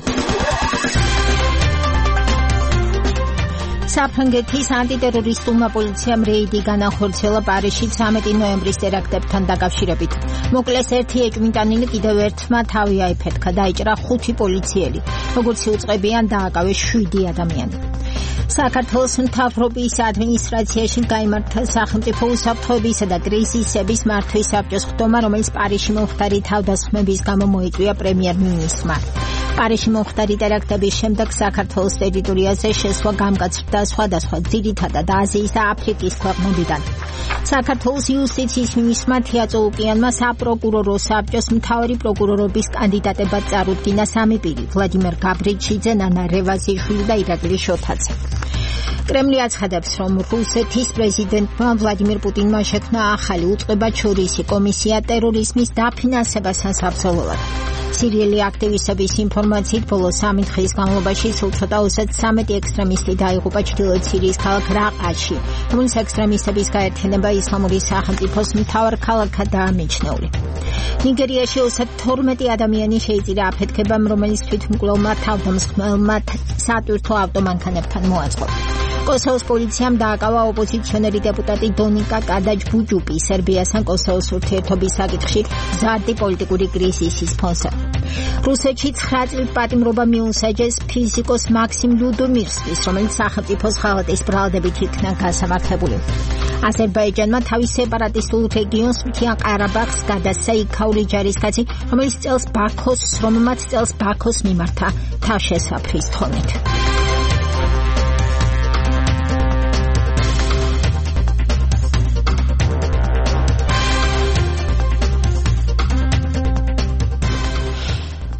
საფრანგეთის ანტიტერორისტულმა პოლიციამ რეიდი განახორციელა პარიზში 13 ნოემბრის ტერაქტებთან დაკავშირებით. მოკლეს ერთი ეჭვმიტანილი კიდევ ერთმა თავი აიფეთქა, დაიჭრა 5 პოლიციელი. როგორც იუწყებიან, დააკავეს 7 ადამიანი. საქართველოს მთავრობის ადმინისტრაციაში გაიმართა სახელმწიფო უსაფრთხოებისა და კრიზისების მართვის საბჭოს ხდომა, რომელიც პარიზში მომხდარი თავდასხმების გამო მოიწვია პრემიერ-მინისტრმა. პარიზში მომხდარი ტერაქტების შემდეგ საქართველოს ტერიტორიაზე შესვლა გამგაცრდა სხვადასხვა ძირითადად აზიის და აფრიკის ქვეყნებიდან. საქართველოს იუსტიციის მინისტრმა თია წოლუკიანმა საპროკურორო საბჭოს მთავარი პროკურორობის კანდიდატებად წარუდგინა 3 პირი: ვლადიმერ გაბრიჩიძე, ნანა რევაზიშვილი და ირაკლი შოთაძე. კრემლი აცხადებს, რომ რუსეთის პრეზიდენტმა ვლადიმირ პუტინმა შექმნა ახალი უწყებაჩორისი კომისია ტერორიზმის დაფინანსებასთან საბრძოლველად. სირიელი აქტივისტების ინფორმაციით ბოლო 3 დღის განმავლობაში სულ ცოტა 33 ექსტრემისტი დაიღუპა ჩრდილოეთ სირიის ქალაქ რაყაში, რომელიც ექსტრემისტების გაერთიანება ისლამური სახელმწიფოს მთავარ ქალაქად დაამიჩნეული. ნიგერიაში 32 ადამიანი შეიწირა აფეთქებამ, რომელიც თვითმკვლელმა თავდამსხმელმა სატვირთო ავტომანქანებთან მოაწყო. კოსოვოს პოლიციამ დააკავა ოპოზიციონერი დეპუტატი დონიკა კადაჯ-ბუჯუპი, სერბიასთან კოსოვოს ურთიერთობის საკითხში მზარდი პოლიტიკური კრიზისის ფონზე. რუსეთში 9 წლით პატიმრობა მიუსაჯეს ფიზიკოს მაქსიმ ლუდომირსკის, რომელიც სახელმწიფოს ხალხის ბრალდებით იქნა გასამართლებული. აზერბაიჯანმა თავის სეპარატისტულ რეგიონს მთიან ყარაბაღს გადასცა იქაური ჯარისკაცი, რომელიც წელს ბაქოს მიმართა თავშესაფრის თხოვნით.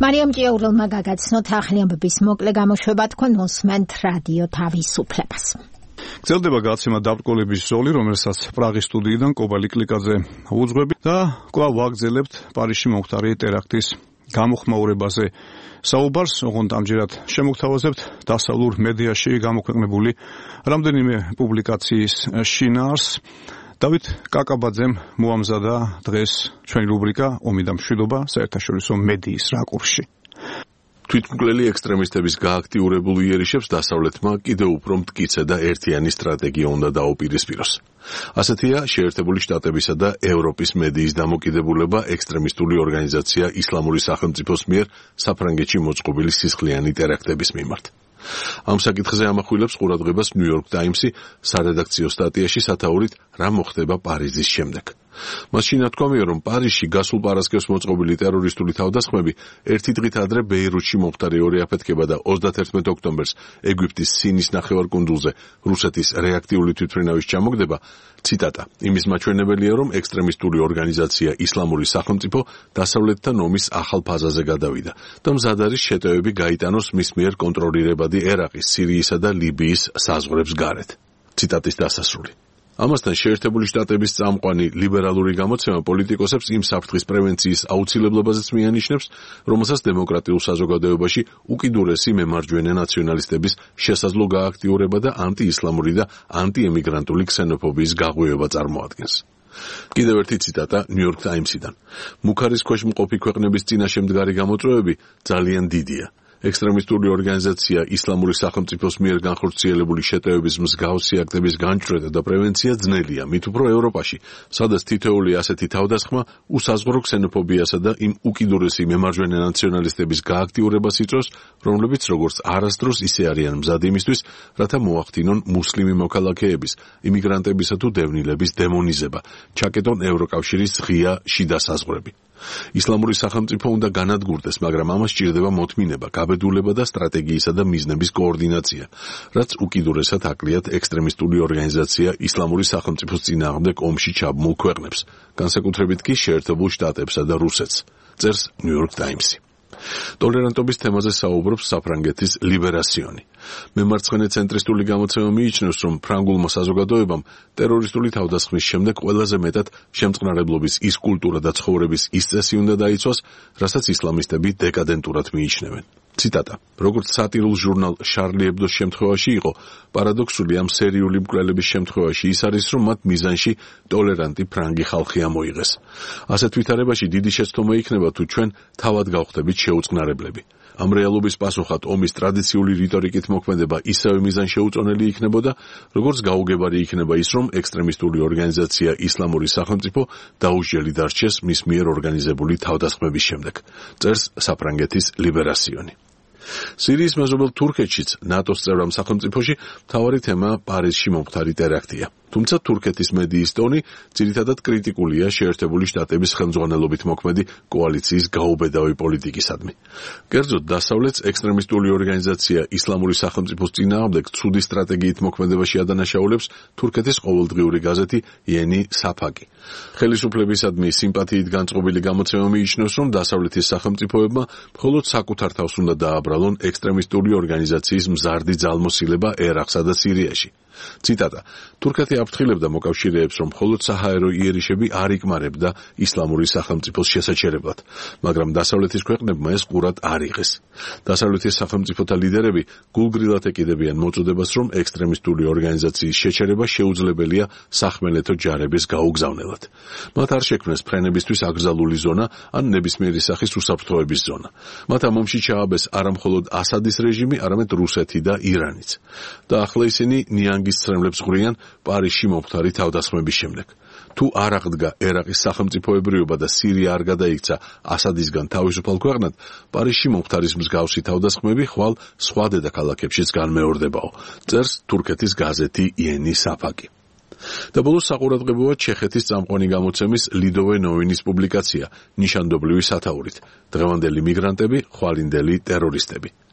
მარიამ ჭიაურელმა გაგაცნოთ ახალი ამბების მოკლე გამოშვება, თქვენ უსმენთ რადიო თავისუფლებას. გრძელდება გაცემა დაბრკოლების ზოლი, რომელსაც პრაღის სტუდიიდან კობა ლიკლიკაძე უძღვები და კვლავ ვაგრძელებთ პარიზში მომხდარი ტერაქტის გამოხმაურებაზე საუბარს, ოღონდ ამჯერად შემოგთავაზებთ დასავლურ მედიაში გამოქვეყნებული რამდენიმე პუბლიკაციის შინაარსს. დავით კაკაბაძემ მოამზადა დღეს ჩვენი რუბრიკა ომი და მშვიდობა საერთაშორისო მედიის რაკურსში. თვითმკვლელი ექსტრემისტების გააქტიურებულ იერიშებს დასავლეთმა კიდევ უფრო მტკიცე და ერთიანი სტრატეგია უნდა დაუპირისპიროს. ასეთია შეერთებული შტატებისა და ევროპის მედიის დამოკიდებულება ექსტრემისტული ორგანიზაცია ისლამური სახელმწიფოს მიერ საფრანგეთში მოწყობილი სისხლიანი ტერაქტების მიმართ. ამ საკითხზე ამახვილებს ყურადღებას New York Times-ი სარედაქციო სტატიაში სათაურით რა მოხდება პარიზის შემდეგ. მას შინათქვამია, რომ პარიზში გასულ პარასკევს მოწყობილი ტერორისტული თავდასხმები ერთი დღით ადრე ბეირუთში მომხდარი ორი აფეთქება და 31 ოქტომბერს ეგვიპტის სინის ნახევარკუნძულზე რუსეთის რეაქტიული თვითმფრინავის ჩამოგდება, ციტატა, იმის მაჩვენებელია, რომ ექსტრემისტული ორგანიზაცია ისლამური სახელმწიფო დასავლეთთან ომის ახალ ფაზაზე გადავიდა და მზად არის შეტევები გაიტანოს მის მიერ კონტროლირებადი ერაყის, სირიისა და ლიბიის საზღვრებს გარეთ. ციტატის დასასრული. ამასთან შეერთებული შტატების წამყვანი ლიბერალური გამოცემა პოლიტიკოსებს იმ საფრთხის პრევენციის აუცილებლობაზეც მიანიშნებს, რომელსაც დემოკრატიულ საზოგადოებაში უკიდურესი მემარჯვენე ნაციონალისტების შესაძლო გააქტიურება და ანტიისლამური და ანტიემიგრანტული ქსენოფობიის გაღვივება წარმოადგენს. კიდევ ერთი ციტატა New York Times-იდან. მუქარის ქვეშ მყოფი ქვეყნების წინაშე მდგარი გამოწვევები ძალიან დიდია. ექსტრემისტული ორგანიზაცია ისლამური სახელმწიფოს მიერ განხორციელებული შეტევების მსგავსი აქტების განჭვრეტა და პრევენცია ძნელია, მით უფრო ევროპაში, სადაც თითოეული ასეთი თავდასხმა უსაზღვრო ქსენოფობიასა და იმ უკიდურესი მემარჯვენე ნაციონალისტების გააქტიურებას იწვევს, რომლებიც როგორც არასდროს ისე არიან მზად იმისთვის, რათა მოახდინონ მუსლიმი მოქალაქეების, იმიგრანტებისა თუ დევნილების დემონიზება, ჩაკეტონ ევროკავშირის ღია შიდა საზღვრები. ისლამური სახელმწიფო უნდა განადგურდეს, მაგრამ ამას სჭირდება მოთმინება, გაბედულება და სტრატეგიისა და მიზნების კოორდინაცია, რაც უკიდურესად აკლიათ ექსტრემისტული ორგანიზაცია ისლამური სახელმწიფოს წინააღმდეგ ომში ჩაბმულ ქვეყნებს, განსაკუთრებით კი შეერთებულ შტატებსა და რუსეთს, წერს New York Times-ი. ტოლერანტობის თემაზე საუბრობს საფრანგეთის ლიბერასიონი. მემარცხენე ცენტრისტული გამოცემა მიიჩნევს, რომ ფრანგულმა საზოგადოებამ ტერორისტული თავდასხმის შემდეგ ყველაზე მეტად შემწყნარებლობის ის კულტურა და ცხოვრების ის წესი უნდა დაიცვას, რასაც ისლამისტები დეკადენტურად მიიჩნევენ. ციტატა. როგორც სატირულ ჟურნალ შარლი ებდოს შემთხვევაში იყო, პარადოქსული ამ სერიული მკვლელების შემთხვევაში ის არის, რომ მათ მიზანში ტოლერანტი ფრანგი ხალხი ამოიღეს. ასეთ ვითარებაში დიდი შეცდომა იქნება, თუ ჩვენ თავად გავხდებით შეუწყნარებლები. ამ რეალობის პასუხად ომის ტრადიციული რიტორიკით მოქმედება ისევე მიზანშეუწონელი იქნებოდა, როგორც გაუგებარი იქნება ის, რომ ექსტრემისტული ორგანიზაცია ისლამური სახელმწიფო დაუსჯელი დარჩეს მის მიერ ორგანიზებული თავდასხმების შემდეგ, წერს საფრანგეთის ლიბერასიონი. სირიის მეზობელ თურქეთშიც ნატოს წევრ სახელმწიფოში მთავარი თემა პარიზში მომხდარი ტერაქტია. თუმცა თურქეთის მედიის ტონი ძირითადად კრიტიკულია შეერთებული შტატების ხელმძღვანელობით მოქმედი კოალიციის გაუბედავი პოლიტიკისადმი. კერძოდ დასავლეთს ექსტრემისტული ორგანიზაცია ისლამური სახელმწიფოს წინააღმდეგ ცუდი სტრატეგიით მოქმედებაში ადანაშაულებს თურქეთის ყოველდღიური გაზეთი იენი საფაკი. ხელისუფლებისადმი სიმპათიით განწყობილი გამოცემა მიიჩნევს, რომ დასავლეთის სახელმწიფოებმა მხოლოდ საკუთარ თავს უნდა დააბრალონ ექსტრემისტული ორგანიზაციის მზარდი ძალმოსილება ერაყსა და სირიაში. ციტატა. თურქეთი აფრთხილებდა მოკავშირეებს, რომ მხოლოდ საჰაერო იერიშები არ იკმარებდა ისლამური სახელმწიფოს შესაჩერებლად, მაგრამ დასავლეთის ქვეყნებმა ეს ყურად არ იღეს. დასავლეთის სახელმწიფოთა ლიდერები გულგრილად ეკიდებიან მოწოდებას, რომ ექსტრემისტული ორგანიზაციის შეჩერება შეუძლებელია სახმელეთო ჯარების გაუგზავნელად. მათ არ შექმნეს ფრენებისთვის აკრძალული ზონა ან ნებისმიერი სახის უსაფრთხოების ზონა. მათ ამ ომში ჩააბეს არა მხოლოდ ასადის რეჟიმი, არამედ რუსეთი და ირანიც. და ახლა ისინი ნიანგის ცრემლებს ღვრიან პარიზში მომხდარი თავდასხმების შემდეგ. თუ არ აღდგა ერაყის სახელმწიფოებრიობა და სირია არ გადაიქცა ასადისგან თავისუფალ ქვეყნად, პარიზში მომხდარის მსგავსი თავდასხმები ხვალ სხვა დედაქალაქებშიც განმეორდებაო, წერს თურქეთის გაზეთი იენი საფაკი. და ბოლოს საყურადღებოა ჩეხეთის წამყვანი გამოცემის ლიდოვე ნოვინის პუბლიკაცია ნიშანდობლივი სათაურით დღევანდელი მიგრანტები, ხვალინდელი ტერორისტები.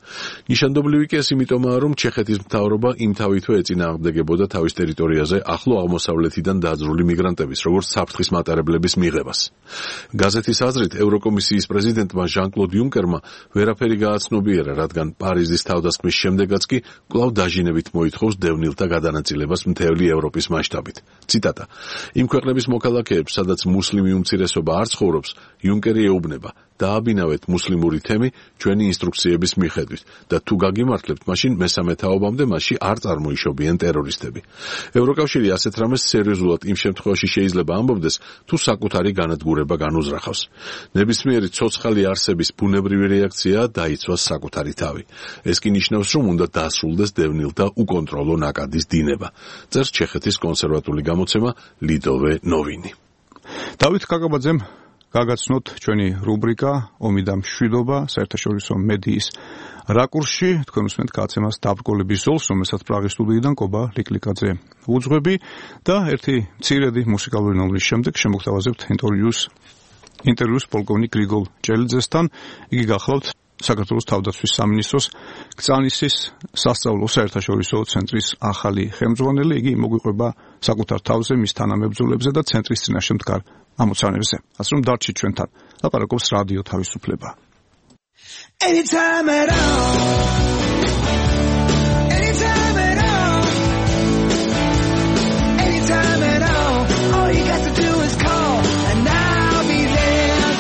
ნიშანდობლივი კი ეს იმიტომაა, რომ ჩეხეთის მთავრობა იმთავითვე ეწინააღმდეგებოდა თავის ტერიტორიაზე ახლო აღმოსავლეთიდან დაძრული მიგრანტების, როგორც საფრთხის მატარებლების მიღებას. გაზეთის აზრით, ევროკომისიის პრეზიდენტმა ჟან-კლოდ იუნკერმა ვერაფერი გააცნობიერა, რადგან პარიზის თავდასხმის შემდეგაც კი კვლავ დაჟინებით მოითხოვს დევნილთა გადანაწილებას მთელი ევროპის მასშტაბით. ციტატა: იმ ქვეყნების მოქალაქეებს, სადაც მუსლიმი უმცირესობა არ ცხოვრობს, იუნკერი ეუბნება: დააბინავეთ მუსლიმური თემი ჩვენი ინსტრუქციების მიხედვით და თუ გაგიმართლებთ, მაშინ მესამე თაობამდე მასში არ წარმოიშობიან ტერორისტები. ევროკავშირი ასეთ რამეს სერიოზულად იმ შემთხვევაში შეიძლება ამბობდეს, თუ საკუთარი განადგურება განუზრახავს. ნებისმიერი ცოცხალი არსების ბუნებრივი რეაქციაა დაიცვას საკუთარი თავი. ეს კი ნიშნავს, რომ უნდა დასრულდეს დევნილთა უკონტროლო ნაკადის დინება. წერს ჩეხეთის კონსერვატული გამოცემა ლიდოვე ნოვინი. დავით კაკაბაძემ გაგაცნოთ ჩვენი რუბრიკა ომი და მშვიდობა საერთაშორისო მედიის რაკურსში. თქვენ უსმენთ გადაცემას დაბრკოლების ზოლს, რომელსაც პრაღის სტუდიიდან კობა ლიკლიკაძე უძღვები და ერთი მცირედი მუსიკალური ნომრის შემდეგ შემოგთავაზებთ ინტერვიუს პოლკოვნიკ გრიგოლ ჭელიძესთან. იგი გახლავთ საქართველოს თავდაცვის სამინისტროს კრწანისის სასწავლო საერთაშორისო ცენტრის ახალი ხელმძღვანელი. იგი მოგვიყვება საკუთარ თავზე, მის თანამებრძოლებზე და ცენტრის წინაშე მდგარ ამოცანებზე. ასე რომ დარჩით ჩვენთან. ლაპარაკობს რადიო თავისუფლება. Anytime at all. Anytime at all. Anytime at all. All you got to do is call and I'll be there.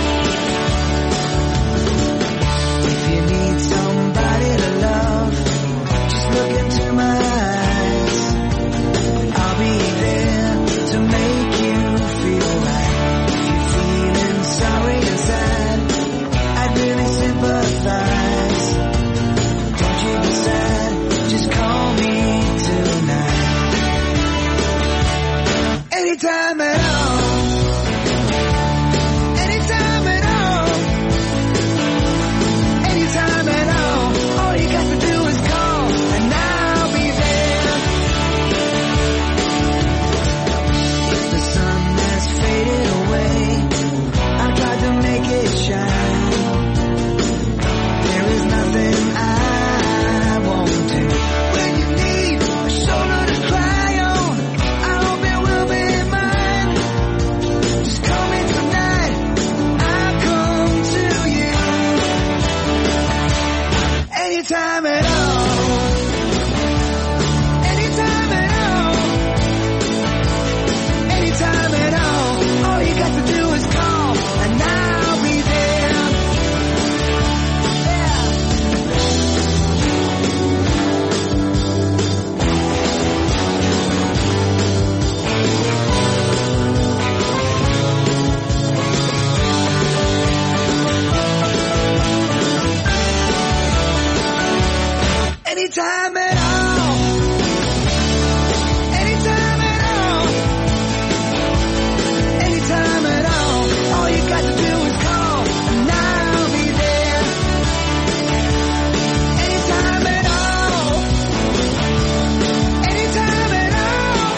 If you need somebody to love, just look into my eyes. I'll be there to make you feel right. If you're feeling sorry inside, I'd really sympathize. Don't you be sad, just call me tonight. Anytime at all. Anytime at all. Anytime at all. All you got to do is call and I'll be there. If the sun has faded away, I'll try to make it shine. There is nothing I won't do. When you need a shoulder to cry on, I hope it will be mine. Just call me tonight, I'll come to you. Anytime at all. Anytime at all. Anytime at all. All you got to do is call and I'll be there. Anytime at all. Anytime at all. Anytime at all. All you got to do is call and I'll be there. Anytime at all. Anytime at all.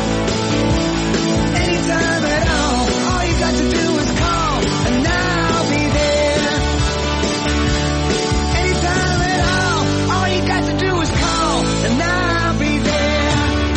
Anytime at all. All you got to do is call and I'll be there. Anytime at all. All you got to do is call and I'll be there.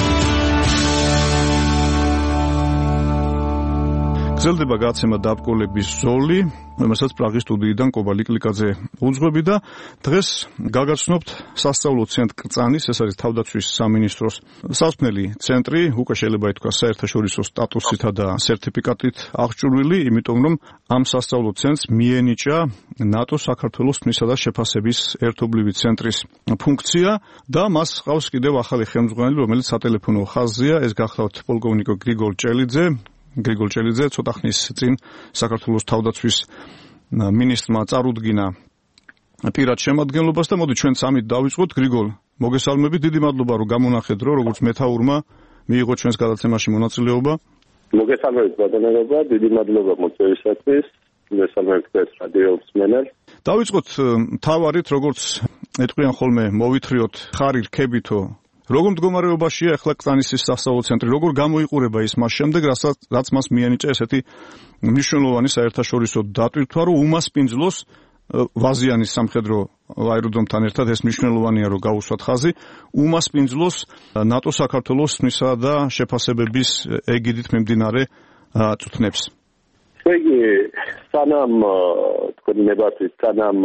გრძელდება გადაცემა დაბრკოლების ზოლი, რომელსაც პრაღის სტუდიიდან კობა ლიკლიკაძე უძღვები და დღეს გაგაცნობთ სასწავლო ცენტრ კრწანის, ეს არის თავდაცვის სამინისტროს სასწავლებელი ცენტრი, უკვე შეიძლება ითქვას საერთაშორისო სტატუსითა და სერტიფიკატით აღჭურვილი, იმიტომ რომ ამ სასწავლო ცენტრს მიენიჭა ნატო საქართველოს თმისა და შეფასების ერთობლივი ცენტრის ფუნქცია და მას ყავს კიდევ ახალი ხელმძღვანელი, რომელიც სატელეფონო ხაზზეა, ეს გახლავთ პოლკოვნიკო გრიგოლ ჭელიძე, ცოტა ხნის წინ საქართველოს თავდაცვის მინისტრმა წარუდგინა პირად შემადგენლობას და მოდი ჩვენ სამით დავიწყოთ. გრიგოლ, მოგესალმებით, დიდი მადლობა რომ გამონახეთ, როგორც მეთაურმა მიიღო ჩვენს გადაცემაში მონაწილეობა. მოგესალმებით ბატონობა, დიდი მადლობა მოწვევისათვის. მოგესალმებით რადიო მსმენელს. დავიწყოთ თავარით, როგორც ეტყვიან ხოლმე, მოვითხრიოთ ხარი რქებითო. როგორ მდგომარეობაშია ახლა კრწანისის სასწავლო ცენტრი? როგორ გამოიყურება ის მას შემდეგ, რაც მას მიანიჭა ესეთი მნიშვნელოვანი საერთაშორისო დატვირთვა, რომ უმასპინძლოს ვაზიანის სამხედრო აეროდრომთან ერთად ეს მნიშვნელოვანია რომ გაუსვათ ხაზი უმასპინძლოს ნატო საქართველოს მისა და შეფასებების ეგიდით მიმდინარე წუთნებს. იგი სანამ თქვენი ნებართვით სანამ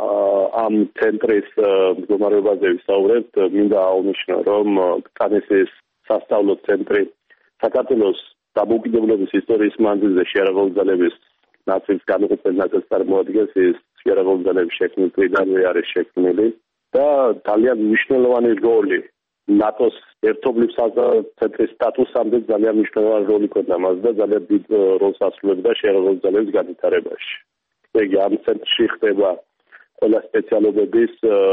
ამ ცენტრის მდგომარეობაზე ვისაუბრებთ, მინდა აღვნიშნო, რომ კანესის სასწავლო ცენტრი საქართველოს დამოუკიდებლობის ისტორიის მანძილზე შეერაღებული ძალების ნაწილს განუყოფელ ნაწილს წარმოადგენს. ის შეერაღებული ძალების შექმნილიდან არის შექმნილი და ძალიან მნიშვნელოვანი როლი ნატოს ერთობლივ ცენტრის სტატუსამდე ძალიან მნიშვნელოვანი როლი ქონდა მას და ძალიან დიდ როლს ასრულებდა შეერაღებული ძალების განვითარებაში. იგი ამ ცენტრში ხდება ყველა სპეციალობების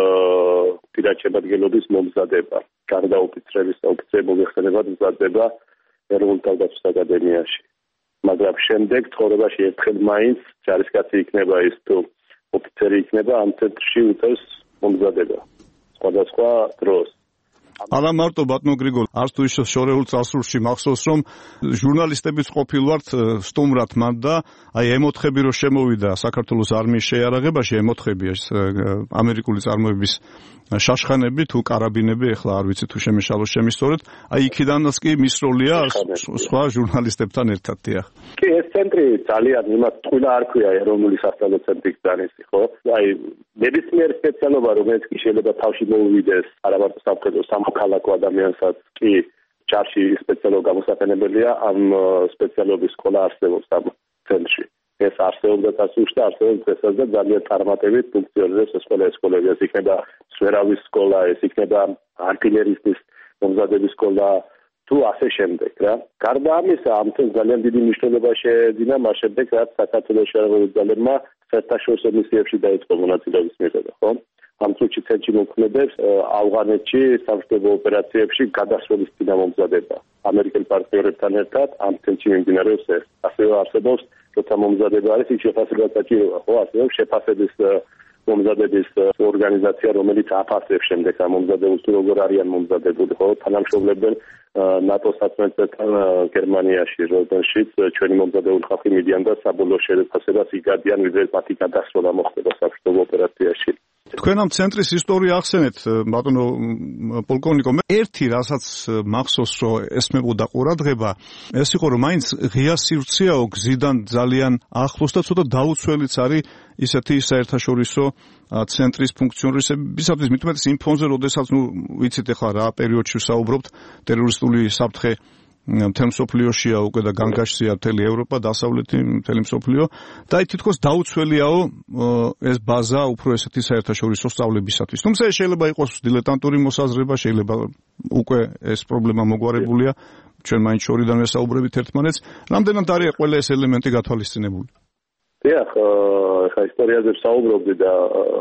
პირად შემადგენლობის მომზადება, გარდა ოფიცრების და ოფიცრების მოხსენებად მზადდება ეროვნულ თავდაცვის აკადემიაში. მაგრამ შემდეგ ცხოვრებაში ერთხელ მაინც ჯარისკაცი იქნება ის თუ ოფიცერი იქნება ამ ცენტრში უწევს მომზადება სხვადასხვა დროს. არა მარტო ბატონო გრიგოლ, არც თუ ის შორეულ წარსულში მახსოვს რომ ჟურნალისტებიც ყოფილვართ სტუმრად მან და აი ემოთხები რომ შემოვიდა საქართველოს არმიის შეიარაღებაში, ემოთხები ამერიკული წარმოების შაშხანები თუ კარაბინები, ეხლა არ ვიცი თუ შემეშალოს შემისწორეთ, აი იქიდანაც კი მის როლია სხვა ჟურნალისტებთან ერთად, დიახ. კი, ეს ცენტრი ძალიან იმათ ტყუილა არ ქვია ეროვნული სასწავლო ცენტრი განისი, ხო? აი ნებისმიერ სპეციალობა, რომელიც კი შეიძლება თავში მოუვიდეს არა მარტო სამხედრო სამოქალაქო ადამიანსაც კი ჯარში სპეციალობა გამოსაყენებელია, ამ სპეციალობის სკოლა არსებობს ამ ცენტრში. ეს არსებობდა წარსულში და არსებობს დღესაც და ძალიან წარმატებით ფუნქციონირებს ეს ყველა სკოლები. ეს იქნება სვერავის სკოლა, ეს იქნება артиллеристის მომზადების სკოლა თუ ასე შემდეგ რა. გარდა ამისა, ამ ცენტრს ძალიან დიდი მნიშვნელობა შეეძინა მას შემდეგ, რაც საქართველოს შეერაღებული ძალებმა საერთაშორისო მისიებში დაიწყო მონაწილეობის მიღება, ხო? ამ წუთში ცენტრი მოქმედებს ავღანეთში სამშვიდობო ოპერაციებში გადასროლის წინამომზადება. ამერიკელ პარტნიორებთან ერთად ამ ცენტრში მიმდინარეობს ეს. ასევე არსებობს როცა მომზადება არის, ის შეფასება საჭიროა, ხო? არსებობს შეფასების მომზადების ორგანიზაცია, რომელიც აფასებს შემდეგ ამ მომზადებულს თუ როგორ არიან მომზადებული, ხო? თანამშრომლებენ ნატოს საწმენდთან გერმანიაში, როდესაც ჩვენი მომზადებული ხალხი მიდიან და საბოლოო შეფასებას იგადიან, ვიდრე მათი გადასროლა მოხდება სამშვიდობო ოპერაციაში. თქვენ ამ ცენტრის ისტორია ახსენეთ, ბატონო პოლკოვნიკო, ერთი რასაც მახსოვს რომ ესმებოდა ყურადღება, ეს იყო რომ მაინც ღია სივრცეაო გზიდან ძალიან ახლოს და ცოტა დაუცველიც არის ისეთი საერთაშორისო ცენტრის ფუნქციონირებისათვის, მithumetes იმ ფონზე, როდესაც ვიცით ახლა რა პერიოდში ვსაუბრობთ, ტერორისტული საფრთხე მთელ მსოფლიოშია უკვე და განგაშსია მთელი ევროპა, დასავლეთი მთელი მსოფლიო და აი თითქოს დაუცველიაო ეს ბაზა უფრო ესეთი საერთაშორისო სწავლებისათვის. თუმცა ეს შეიძლება იყოს დილეტანტური მოსაზრება, შეიძლება უკვე ეს პრობლემა მოგვარებულია, ჩვენ მაინც შორიდან ვესაუბრებით ერთმანეთს. რამდენად არის ყველა ეს ელემენტი გათვალისწინებული? დიახ, ხა ისტორიაზე ვსაუბრობდი და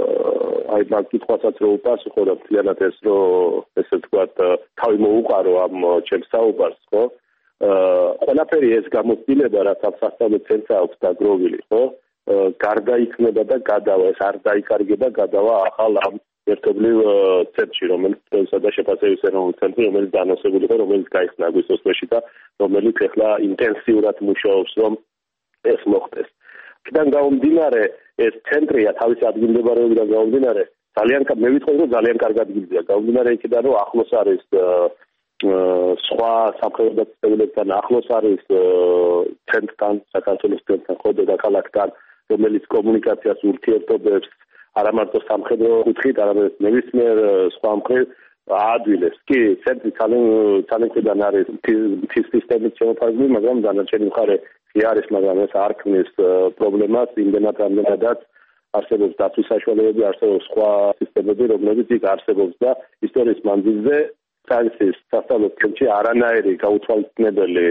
აი მაგ კითხვასაც რო უპასუხო და მთლიანად ეს რო ესე ვთქვათ თავი მოუყარო ამ ჩემს საუბარს, ხო? ყველაფერი ეს გამოცდილება, რაც ამ სასწავლო ცენტრს აქვს დაგროვილი, ხო? გარდაიქმნება და გადავა, ეს არ დაიკარგება, გადავა ახალ ამ ერთობლივ ცენტრში, რომელიც და შეფასების ეროვნული ცენტრი, რომელიც განოსებული იყო, რომელიც გაიხსნა აგვისტოს თვეში და რომელიც ახლა ინტენსიურად მუშაობს, რომ ეს მოხდეს.იდან გამომდინარე ეს ცენტრია თავისი ადგილმდებარეობიდან გამომდინარე ძალიან მე ვიტყვი რომ ძალიან კარგ ადგილზეა გამომდინარე იქიდან რომ ახლოს არის სხვა სამხედრო დაწესებულებთან ახლოს არის ცენტრთან საქართველოს ცენტრთან ხო დედაქალაქთან რომელიც კომუნიკაციას ურთიერთობებს არა მარტო სამხედრო კუთხით არამედ ნებისმიერ სხვა მხრივ აადვილებს კი ცენტრი ძალიან ქვიდან არის მთის სისტემით შემოფარგლული მაგრამ დანარჩენი მხარე არის, მაგრამ ეს არ ქმნის პრობლემას იმდენად რამდენადაც არსებობს დაცვის საშუალებები, არსებობს სხვა სისტემები, რომლებიც იქ არსებობს და ისტორიის მანძილზე სანქციის სასწავლო ცენტრში არანაირი გაუთვალისწინებელი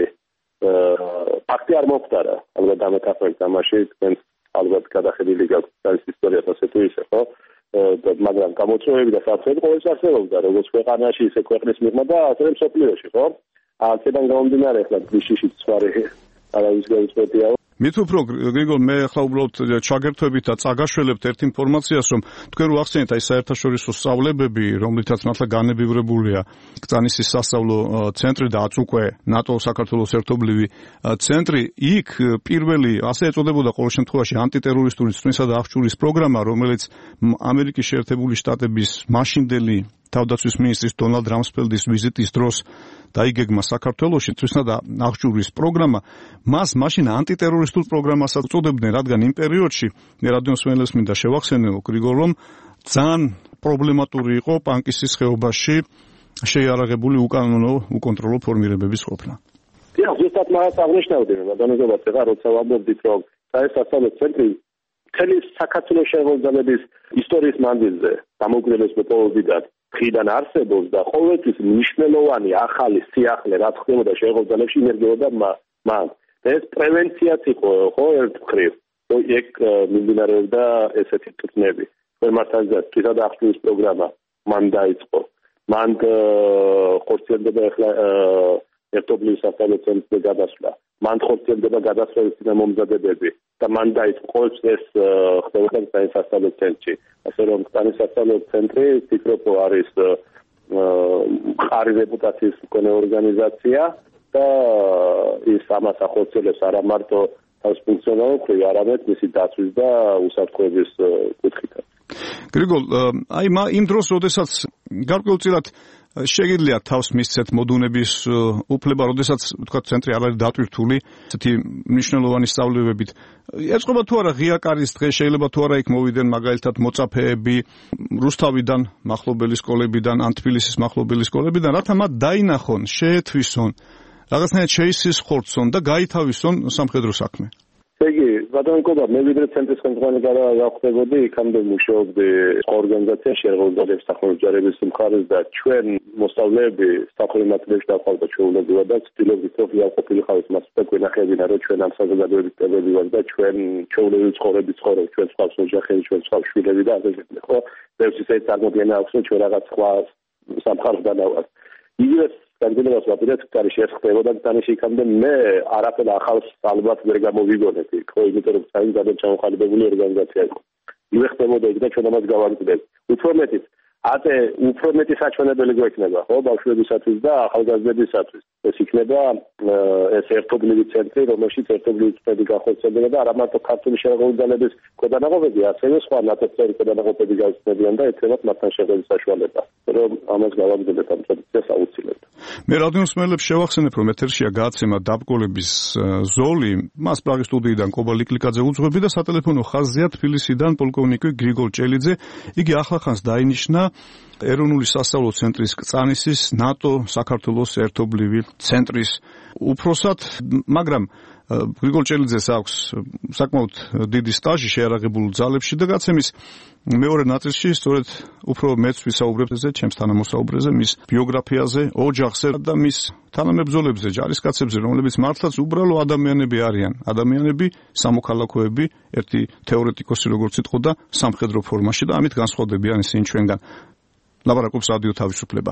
ფაქტი არ მოხდარა. ალბათ დამეთახმებით ამაში თქვენ ალბათ გადახედილი გაქვთ ისტორიას ასე თუ ისე, ხო? მაგრამ გამოწვევები და საფრთხეები ყოველთვის არსებობდა, როგორც ქვეყანაში, ისე ქვეყნის მიღმა და ასევე მსოფლიოში, ხო? აქედან გამომდინარე, ახლა გიშიშიც სხვა არავის გაუწყვეტია მით უფრო გრიგოლ მე ახლა უბრალოდ ჩაგერთვებით და წაგაშველებთ ერთ ინფორმაციას რომ თქვენ რო ახსენეთ აი საერთაშორისო სწავლებები რომლითაც მართლა განებივრებულია კწანისის სასწავლო ცენტრი და აც უკვე ნატო საქართველოს ერთობლივი ცენტრი იქ პირველი ასე ეწოდებოდა ყოველ შემთხვევაში ანტიტერორისტული ცნისა და აღჭურის პროგრამა რომელიც ამერიკის შეერთებული შტატების მაშინდელი თავდაცვის მინისტრის დონალდ რამსფელდის ვიზიტის დროს დაიგეგმა საქართველოში ცნისა და აღჭურის პროგრამა მას მაშინ ანტიტერორისტულ პროგრამასაც უწოდებდნენ რადგან იმ პერიოდში მე რადიოსმენელს მინდა შევახსენო გრიგოლ რომ ძალიან პრობლემატური იყო პანკისის ხეობაში შეიარაღებული უკანონო უკონტროლო ფორმირებების ყოფნა. დიახ, ზუსტად მას აღნიშნავდი მადონებად ეხლა როცა ვამბობდით რომ საერთაშორისო ცენტრი მთელი საქართველოს შემოგზავნების ისტორიის მანძილზე დამოუკიდებლობის მოპოვებიდან ხიდან არსებობს და ყოველთვის მნიშვნელოვანი ახალი სიახლე რაც ხდებოდა შემოგზავნებში იმერგებოდა მან. ეს პრევენციაც იყო ხო ერთ მხრივ. ეგ მიმდინარეობდა ესეთი წნები. მართალია თვითონ აღჭურის პროგრამა მან დაიწყო. მან ხორციელდება ახლა ერთობლივ სასწავლო ცენტრზე გადასვლა. მან ხორციელდება გადასვლის წინამომზადებები და მან დაიწყო ყოველთვის ეს ხდებოდა სასწავლო ცენტრში. ასე რომ კწანის სასწავლო ცენტრი ფიქრობ არის მყარი რეპუტაციის მქონე ორგანიზაცია და ის ამას ახორციელებს არა მარტო თავს ფუნქციონალურ მხრივ, არამედ მისი დაცვის და უსაფრთხოების კუთხითაც. გრიგოლ, აი იმ დროს, როდესაც გარკვეულწილად შეგიძლია თავს მისცეთ მოდუნების უფლება, როდესაც თქვა ცენტრი არ არის დატვირთული, ესეთი მნიშვნელოვანი სწავლებებით. ეწყობა თუ არა ღია კარის დღე, შეიძლება თუ არა იქ მოვიდნენ მაგალითად მოწაფეები რუსთავიდან, მახლობელი სკოლებიდან, ან თბილისის მახლობელი სკოლებიდან, რათა მათ დაინახონ, შეეთვისონ, რაღაცნაირად შეისხორცონ და გაითავისონ სამხედრო საქმე. იგი ბატონიკობა მე ვიდრე ცენტრის ხელმძღვანელი გავხდებოდი იქამდე მუშაობდი ორგანიზაციაში ეროვნული სახელმწიფოების მხარეს და ჩვენ მოსწავლეები საფრთხე მატერიალში დავყავდა ჩვეულებრივად და ცდილობდით რომ იავყოფილიყავით მას და გვენახებინა რომ ჩვენ ამ საზოგადოების წევრები ვართ და ჩვენ ჩვეულებრივი ცხოვრებით ცხოვრობ ჩვენ სხვას ოჯახები ჩვენ სხვა შვილები და ასე შემდეგ ხო ბევრს ისე წარმოგვიდგენა აქვს რომ ჩვენ რაღაც სხვა სამხარდან ავართ იგივე განделებას ვაპირებთ კარში ეს ხდებოდა თამაში იქამდე მე არაფერ ახალს ალბათ ვერ გამოვიგონებდი ხო იმიტომ რომ საერთოდ ძალიან ჩამოყალიბებული ორგანიზაცია იყო იგივე ხდებოდა იქ და ჩვენ ამას გავაგრძელებთ უფრო მეტი საჩვენებელი გვექნება ხო ბავშვებისათვის და ახალგაზრდებისათვის ეს იქნება ეს ერთობლივი ცენტრი რომელშიც ერთობლივი წვედი განხორციელდება და არა მარტო ქართული შემოღებული ძალების ქვედანაყოფები ასევე სხვა ნატოწერი ქვედანაყოფები გავხსნებიან და ეცემათ მათთან შეხვედრის საშუალება რომ ამას გავაგრძელებთ ამ პროცესს აუცილებლად მე რადიოსმენელებს შევახსენებ რომ ეთერშია გააცემა დაბკოლების ზოლი მას პრაღის სტუდიიდან კობა ლიკლიკაძე უძღვები და სატელეფონო ხაზზეა თბილისიდან პოლკოვნიკი გრიგოლ ჭელიძე იგი ახლახანს დაინიშნა ეროვნული სასწავლო ცენტრის კწანისის ნატო საქართველოს ერთობლივი ცენტრის უფროსად მაგრამ გრიგოლ ჭელიძეს აქვს საკმაოდ დიდი სტაჟი შეიარაღებულ ძალებში და გაცემის მეორე ნაწილში სწორედ უფრო მეც ვისაუბრებ ეზე ჩემს თანამოსაუბრეზე მის ბიოგრაფიაზე ოჯახზე და მის თანამებრძოლებზე ჯარისკაცებზე რომლებიც მართლაც უბრალო ადამიანები არიან ადამიანები სამოქალაქოები ერთი თეორეტიკოსი როგორც იტყოდა და სამხედრო ფორმაში და ამით განსხვავდებიან ისინი ჩვენგან ლაპარაკობს რადიო თავისუფლება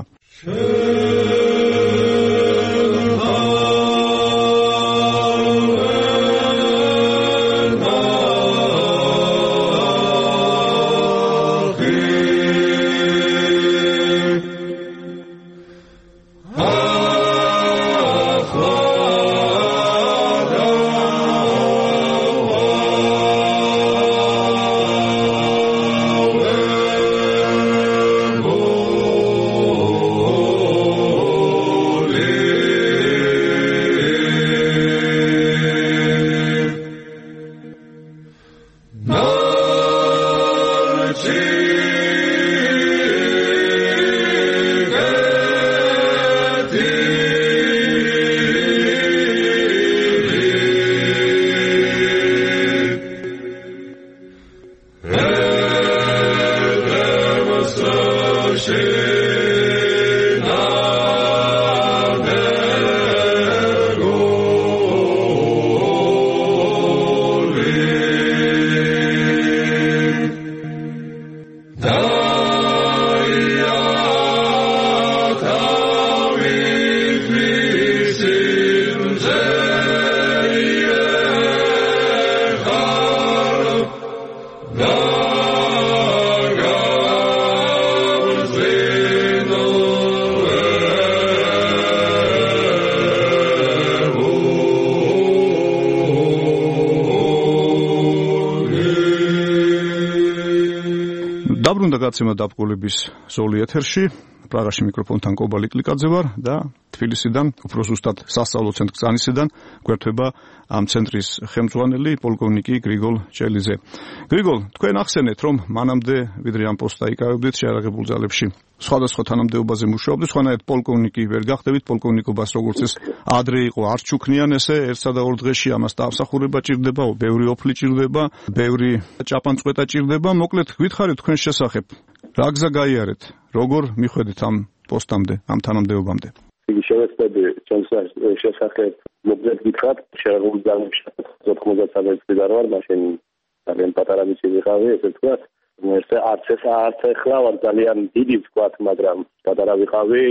გადაცემა დაბგოლების ზოლი ეთერში. პრაღაში მიკროფონთან კობა ლიკლიკაძე ვარ და თბილისიდან, უფრო ზუსტად სასწავლო ცენტრ კრწანისიდან გვერდება ამ ცენტრის ხელმძღვანელი პოლკოვნიკი გრიგოლ ჭელიძე. გრიგოლ, თქვენ ახსენეთ, რომ მანამდე ვიდრე ამ პოსტს დაიკავებდით შეიარაღებულ ძალებში, სხვადასხვა თანამდებობაზე მუშაობდით, სხვანაირად პოლკოვნიკი ვერ გახდებით, პოლკოვნიკობას როგორც ეს ადრე იყო არ ჩუქნიან ესე ერთსა და ორ დღეში ამას დამსახურება ჭირდება, ბევრი ოფლი ჭირდება, ბევრი ჭაპანწყვეტა ჭირდება. მოკლედ გითხარით თქვენ შესახებ. რა გზა გაიარეთ? როგორ მიხვედით ამ პოსტამდე, ამ თანამდებობამდე? იგი შევეცდები ჩემს შესახებ მოგზად გითხრათ, შეერაღებული ძალებში 93 წლიდან ვარ, მაშინ ძალიან პატარა ვიცი ვიყავი, ესე ვთქვათ. არც ეხლა ვარ ძალიან დიდი ვთქვათ, მაგრამ პატარა ვიყავი,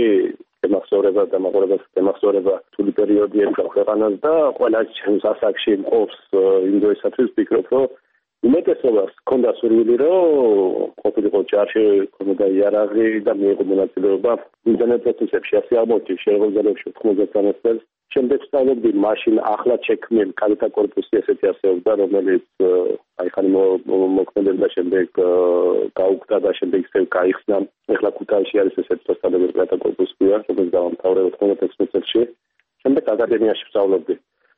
ემახსოვრება თული პერიოდი ემხარ ქვეყანას და ყველა ჩემს ასაკში მყოფს იმ დროისათვის ვფიქრობ, რომ უმეტესობას ქონდა სურვილი, რომ ყოფილიყო ჯარში, ქონოდა იარაღი და მიიღო მონაწილეობა იმდენად პროცესებში, ასე აღმოჩნდა შეერაღებული ძალებში 93 წელს. შემდეგ ვსწავლობდი მაშინ ახლად შექმნილ კადეტთა კორპუსი, ესეთი ასეობდა, რომელიც ხანი მოქმედებდა, შემდეგ გაუქმდა და შემდეგ ისევ გაიხსნა. ეხლა ქუთაისში არის ესეთი სასწავლებელი კადეტთა კორპუსი, რომელიც დაამთავრა 96 წელს. შემდეგ აკადემიაში ვსწავლობდი.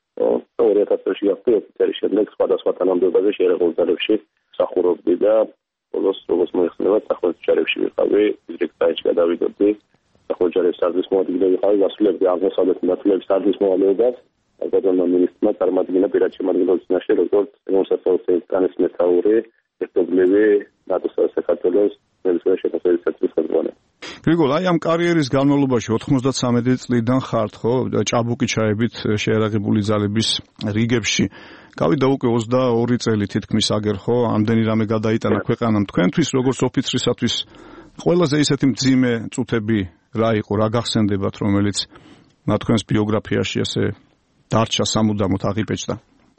2000 წელს გახდი ოფიცერი, შემდეგ სხვადასხვა თანამდებობაზე შეერაღებული ძალებში მსახურობდი და ბოლოს როგორც მოიხსნება, სახლის ჯარებში ვიყავი, დირექტორში გადავიდოდი. სახლის ჯარების სარდლის მოადგილე ვიყავი, ვასრულებდი აღმოსავლეთ მიმართულების სარდლის მოვალეობას. ალბათმა მინისტრმა წარმატებინა პირად შემადგენლობის წინაშე, როგორც მოსახლეობის ერთმანეთის მეთაური, ერთობლივი ნატოს საქართველოს ნებისმიერ შეფასებისათვის ხელმძღვანელი. გრიგოლ, აი ამ კარიერის განმავლობაში 93 წლიდან ხართ, ხო? ჭაბუკი ჩაებით შეიარაღებული ძალების რიგებში. გავიდა უკვე 22 წელი თითქმის აგერ, ხო? ამდენი რამე გადაიტანა ქვეყანამ. თქვენთვის როგორც ოფიცრისათვის ყველაზე ისეთი მძიმე წუთები რა იყო, რა გახსენდებათ, რომელიც თქვენს ბიოგრაფიაში ესე დარჩა სამუდამოდ აღიბეჭდა?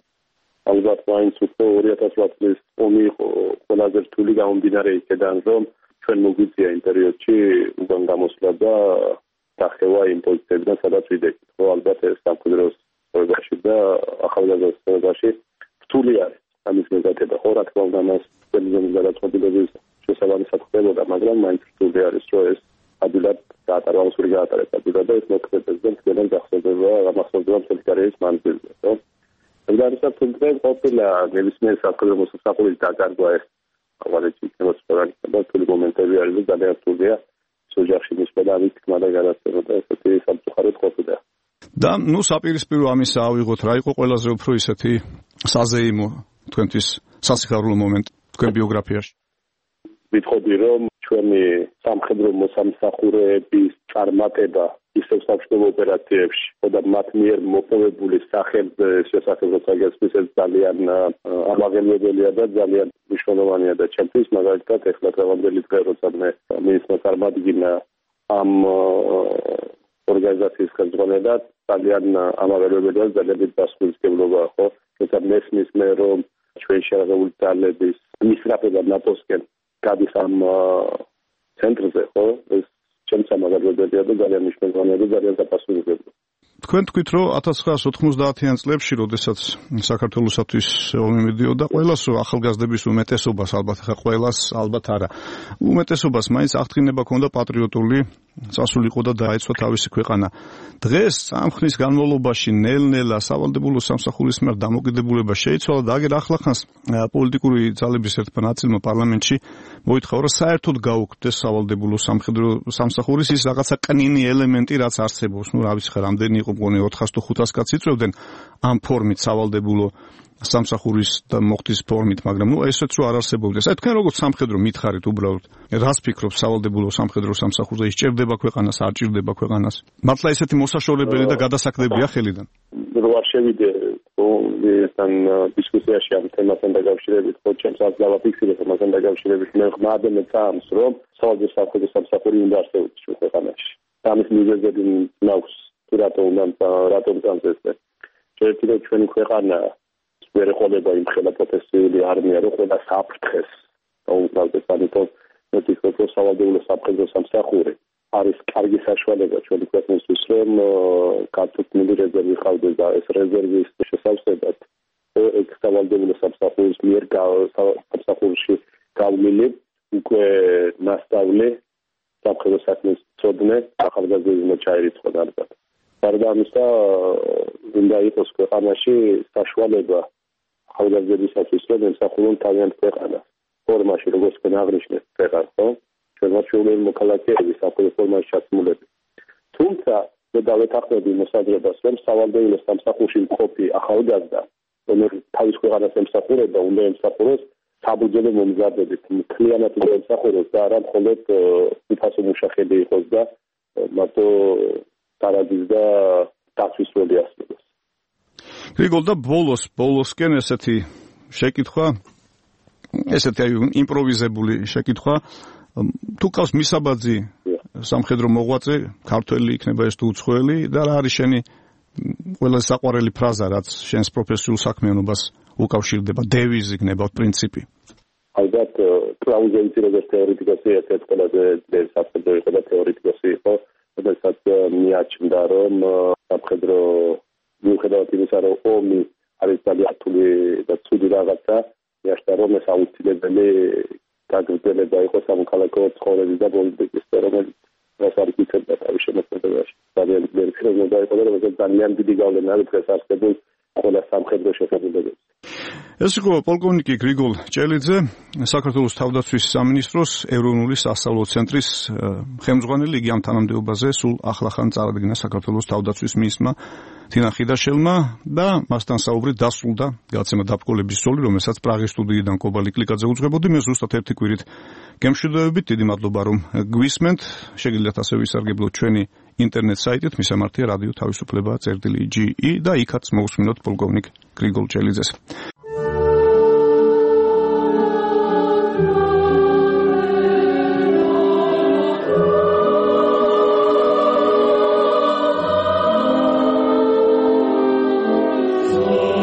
ალბათ მაინც უკვე 2008 წლის ომი იყო ყველაზე რთული გამომდინარე იქედან, რომ ჩვენ მოგვიწია იმ პერიოდში უკან გამოსვლა და დახევა იმ პოზიციებიდან, სადაც ვიდექით. ხო, ალბათ ეს სამხედრო სწორებაში და ახალგაზრდა სწორებაში რთული არის ამის მიღება. ხო, რა თქმა უნდა, მას ძლიერი გადაწყვეტილების შესაბამისად ხდებოდა, მაგრამ მაინც რთული არის, რომ ეს ადვილად გაატარა, უსური გაატარეს ადვილად და ეს მოქმედებს და თქვენ გახსოვდება, ამახსოვდება მთელი კარიერის მანძილზე. ხო, ეგარისად თუმცა ყოფილა ნებისმიერ სამხედრო მოსახლეობის დაკარგვა ეს აღარეთ იქნება და თული მომენტები არის და ძალიან რთულია ოჯახში მისვლა და თქმა და გადასცემა და ესეთი სამწუხაროდ ყოფილა. და საპირისპირო ამისა ავიღოთ, რა იყო ყველაზე უფრო ისეთი საზეიმო თქვენთვის სასიხარულო მომენტი თქვენ ბიოგრაფიაში? ვიტყოდი, რომ ჩვენი სამხედრო მოსამსახურეების წარმატება ისევ სამშვიდობო ოპერაციებში და მათ მიერ მოპოვებული სახებზე შესაძლებლად აგესვის ძალიან ამაღლებელია და ძალიან მნიშვნელოვანია და ჩემთვის მაგალითად ეხლა დღევანდელი დღე როცა მე მინისტრმა წარმადგინა ამ ორგანიზაციის ხელმძღვანელად ძალიან ამაღლებელია, ძალიან დიდი პასუხისმგებლობაა, ხო? როცა მესმის მე რომ ჩვენი შეერაღებული ძალების მისწრაფება ნატოსკენ გადის ამ ცენტრზე, ხო? ეს ჩემს ამაღლებელია და ძალიან მნიშვნელოვანია და ძალიან დაპასუხებელია. თქვენ თქვით, რომ 1990-იან წლებში, როდესაც საქართველოსათვის ომი მიდიოდა, ყველას ახალგაზრდების უმეტესობას, ალბათ ხა ყველას, ალბათ არა. უმეტესობას მაინც აღთქმება ქონდა პატრიოტული წასულიყო და დაეცვა თავისი ქვეყანა. დღეს ამ ხნის განმავლობაში ნელ-ნელა სავალდებულო სამსახურის მიერ დამოკიდებულება შეიცვალა და აგერ ახლახანს პოლიტიკური ძალების ერთმა ნაწილმა პარლამენტში მოითხოვა, საერთოდ გაუქმდეს სავალდებულო სამხედრო სამსახურის ის რაღაცა კნინი ელემენტი, რაც არსებობს. რა ვიცი ხა, რამდენი იყო მგონი 400 თუ 500 კაცი იწვევდნენ ამ ფორმით სავალდებულო სამსახურის და მოხდის ფორმით, მაგრამ ესეც რო არ არსებობდეს. აი თქვენ როგორც სამხედრო მითხარით უბრალოდ, რას ფიქრობთ სავალდებულო სამხედრო სამსახურზე, ის ჭირდება ქვეყანას, არ ჭირდება ქვეყანას? მართლა ესეთი მოსაშორებელი და გადასაქმებია ხელიდან? რო არ შევიდე ესთან დისკუსიაში ამ თემასთან დაკავშირებით, ხო ჩემს არ დავაფიქსირებ ამასთან დაკავშირებით, მე ხმადემ წამს, რომ სავალდებულო სამხედრო სამსახური უნდა არსებობდეს ქვეყანაში. ამის მიზეზები მაქვს თუ რატომ წამს ესე. შეიძლება ჩვენი ქვეყანა ვერ ეყოლება იმ ხელა პროფესიული არმია, რომ ყველა საფრთხეს დაუბრალდეს, ამიტომ მე ვფიქრობ, რომ სავალდებულო სამხედრო სამსახური არის კარგი საშუალება ჩვენი ქვეყნისთვის, რომ კარტოფილი რეზერვი ყავდეს და ეს რეზერვის შესავსებად ექსტავალდებულო სამსახურის მიერ სამსახურში გავლილი უკვე მასწავლე სამხედრო საქმის მცოდნე ახალგაზრდებმა ჩაირიცხა ალბათ. გარდა ამისა, უნდა იყოს ქვეყანაში საშუალება ახალგაზრდებისათვის, რომ ემსახურონ თავიანთ ქვეყანას. ფორმაში, როგორც აღნიშნეთ, ქვეყანას, ხო? ჩვენმოჩვეული მოქალაქეები სამხედრო ფორმაში ჩაცმულები. თუმცა, დავეთანხმები მოსაზრებას, რომ სავალდებულო სამსახურში მყოფი ახალგაზრდა, რომელიც თავის ქვეყანას ემსახურება, უნდა ემსახუროს საბრძოლო მომზადებით, მთლიანად უნდა ემსახუროს და არა მხოლოდ უფასო მუშახები იყოს და მარტო დარადის და დაცვის როლი ასრულოს. გრიგოლ და ბოლოსკენ ესეთი შეკითხვა, ესეთი იმპროვიზებული შეკითხვა, თუ ყავს მისაბაძი სამხედრო მოღვაწე, ქართველი იქნება ეს თუ უცხოელი და რა არის შენი ყველაზე საყვარელი ფრაზა, რაც შენს პროფესიულ საქმიანობას უკავშირდება, დევიზი იქნება, პრინციპი? ალბათ კლაუზევიცი როგორც თეორეტიკოსი ერთ-ერთ ყველაზე ძლიერი სამხედრო იყო და თეორეტიკოსი იყო, რომელსაც მიაჩნდა, რომ სამხედრო მიუხედავად იმისა, რომ ომი არის ძალიან რთული და ცუდი რაღაცა, მიაჩნდა, რომ ეს აუცილებელი გაგრძელება იყო სამოქალაქო ცხოვრების და პოლიტიკის, რომელიც რაც არის იცოდა თავის შემოქმედებაში. ძალიან ძლიერი ფილოსოფია იყო და რომელსაც ძალიან დიდი გავლენა აქვს დღეს არსებულ ყველა სამხედრო შეხედულებებზე. ეს იყო პოლკოვნიკი გრიგოლ ჭელიძე, საქართველოს თავდაცვის სამინისტროს ეროვნული სასწავლო ცენტრის ხელმძღვანელი. იგი ამ თანამდებობაზე სულ ახლახან წარადგინა საქართველოს თავდაცვის მინისტრმა თინა ხიდაშელმა და მასთან საუბრით დასრულდა გადაცემა დაბკოლების სოლი, რომელსაც პრაღის სტუდიიდან კობა ლიკლიკაძე უძღვებოდი. მე ზუსტად ერთი კვირით გემშვიდობებით, დიდი მადლობა რომ გვისმენთ. შეგიძლიათ ასევე ვისარგებლოთ ჩვენი ინტერნეტ საიტით, მისამართია რადიო თავისუფლება.ge და იქაც მოусმინოთ პოლკოვნიკ გრიგოლ ჭელიძეს. Oh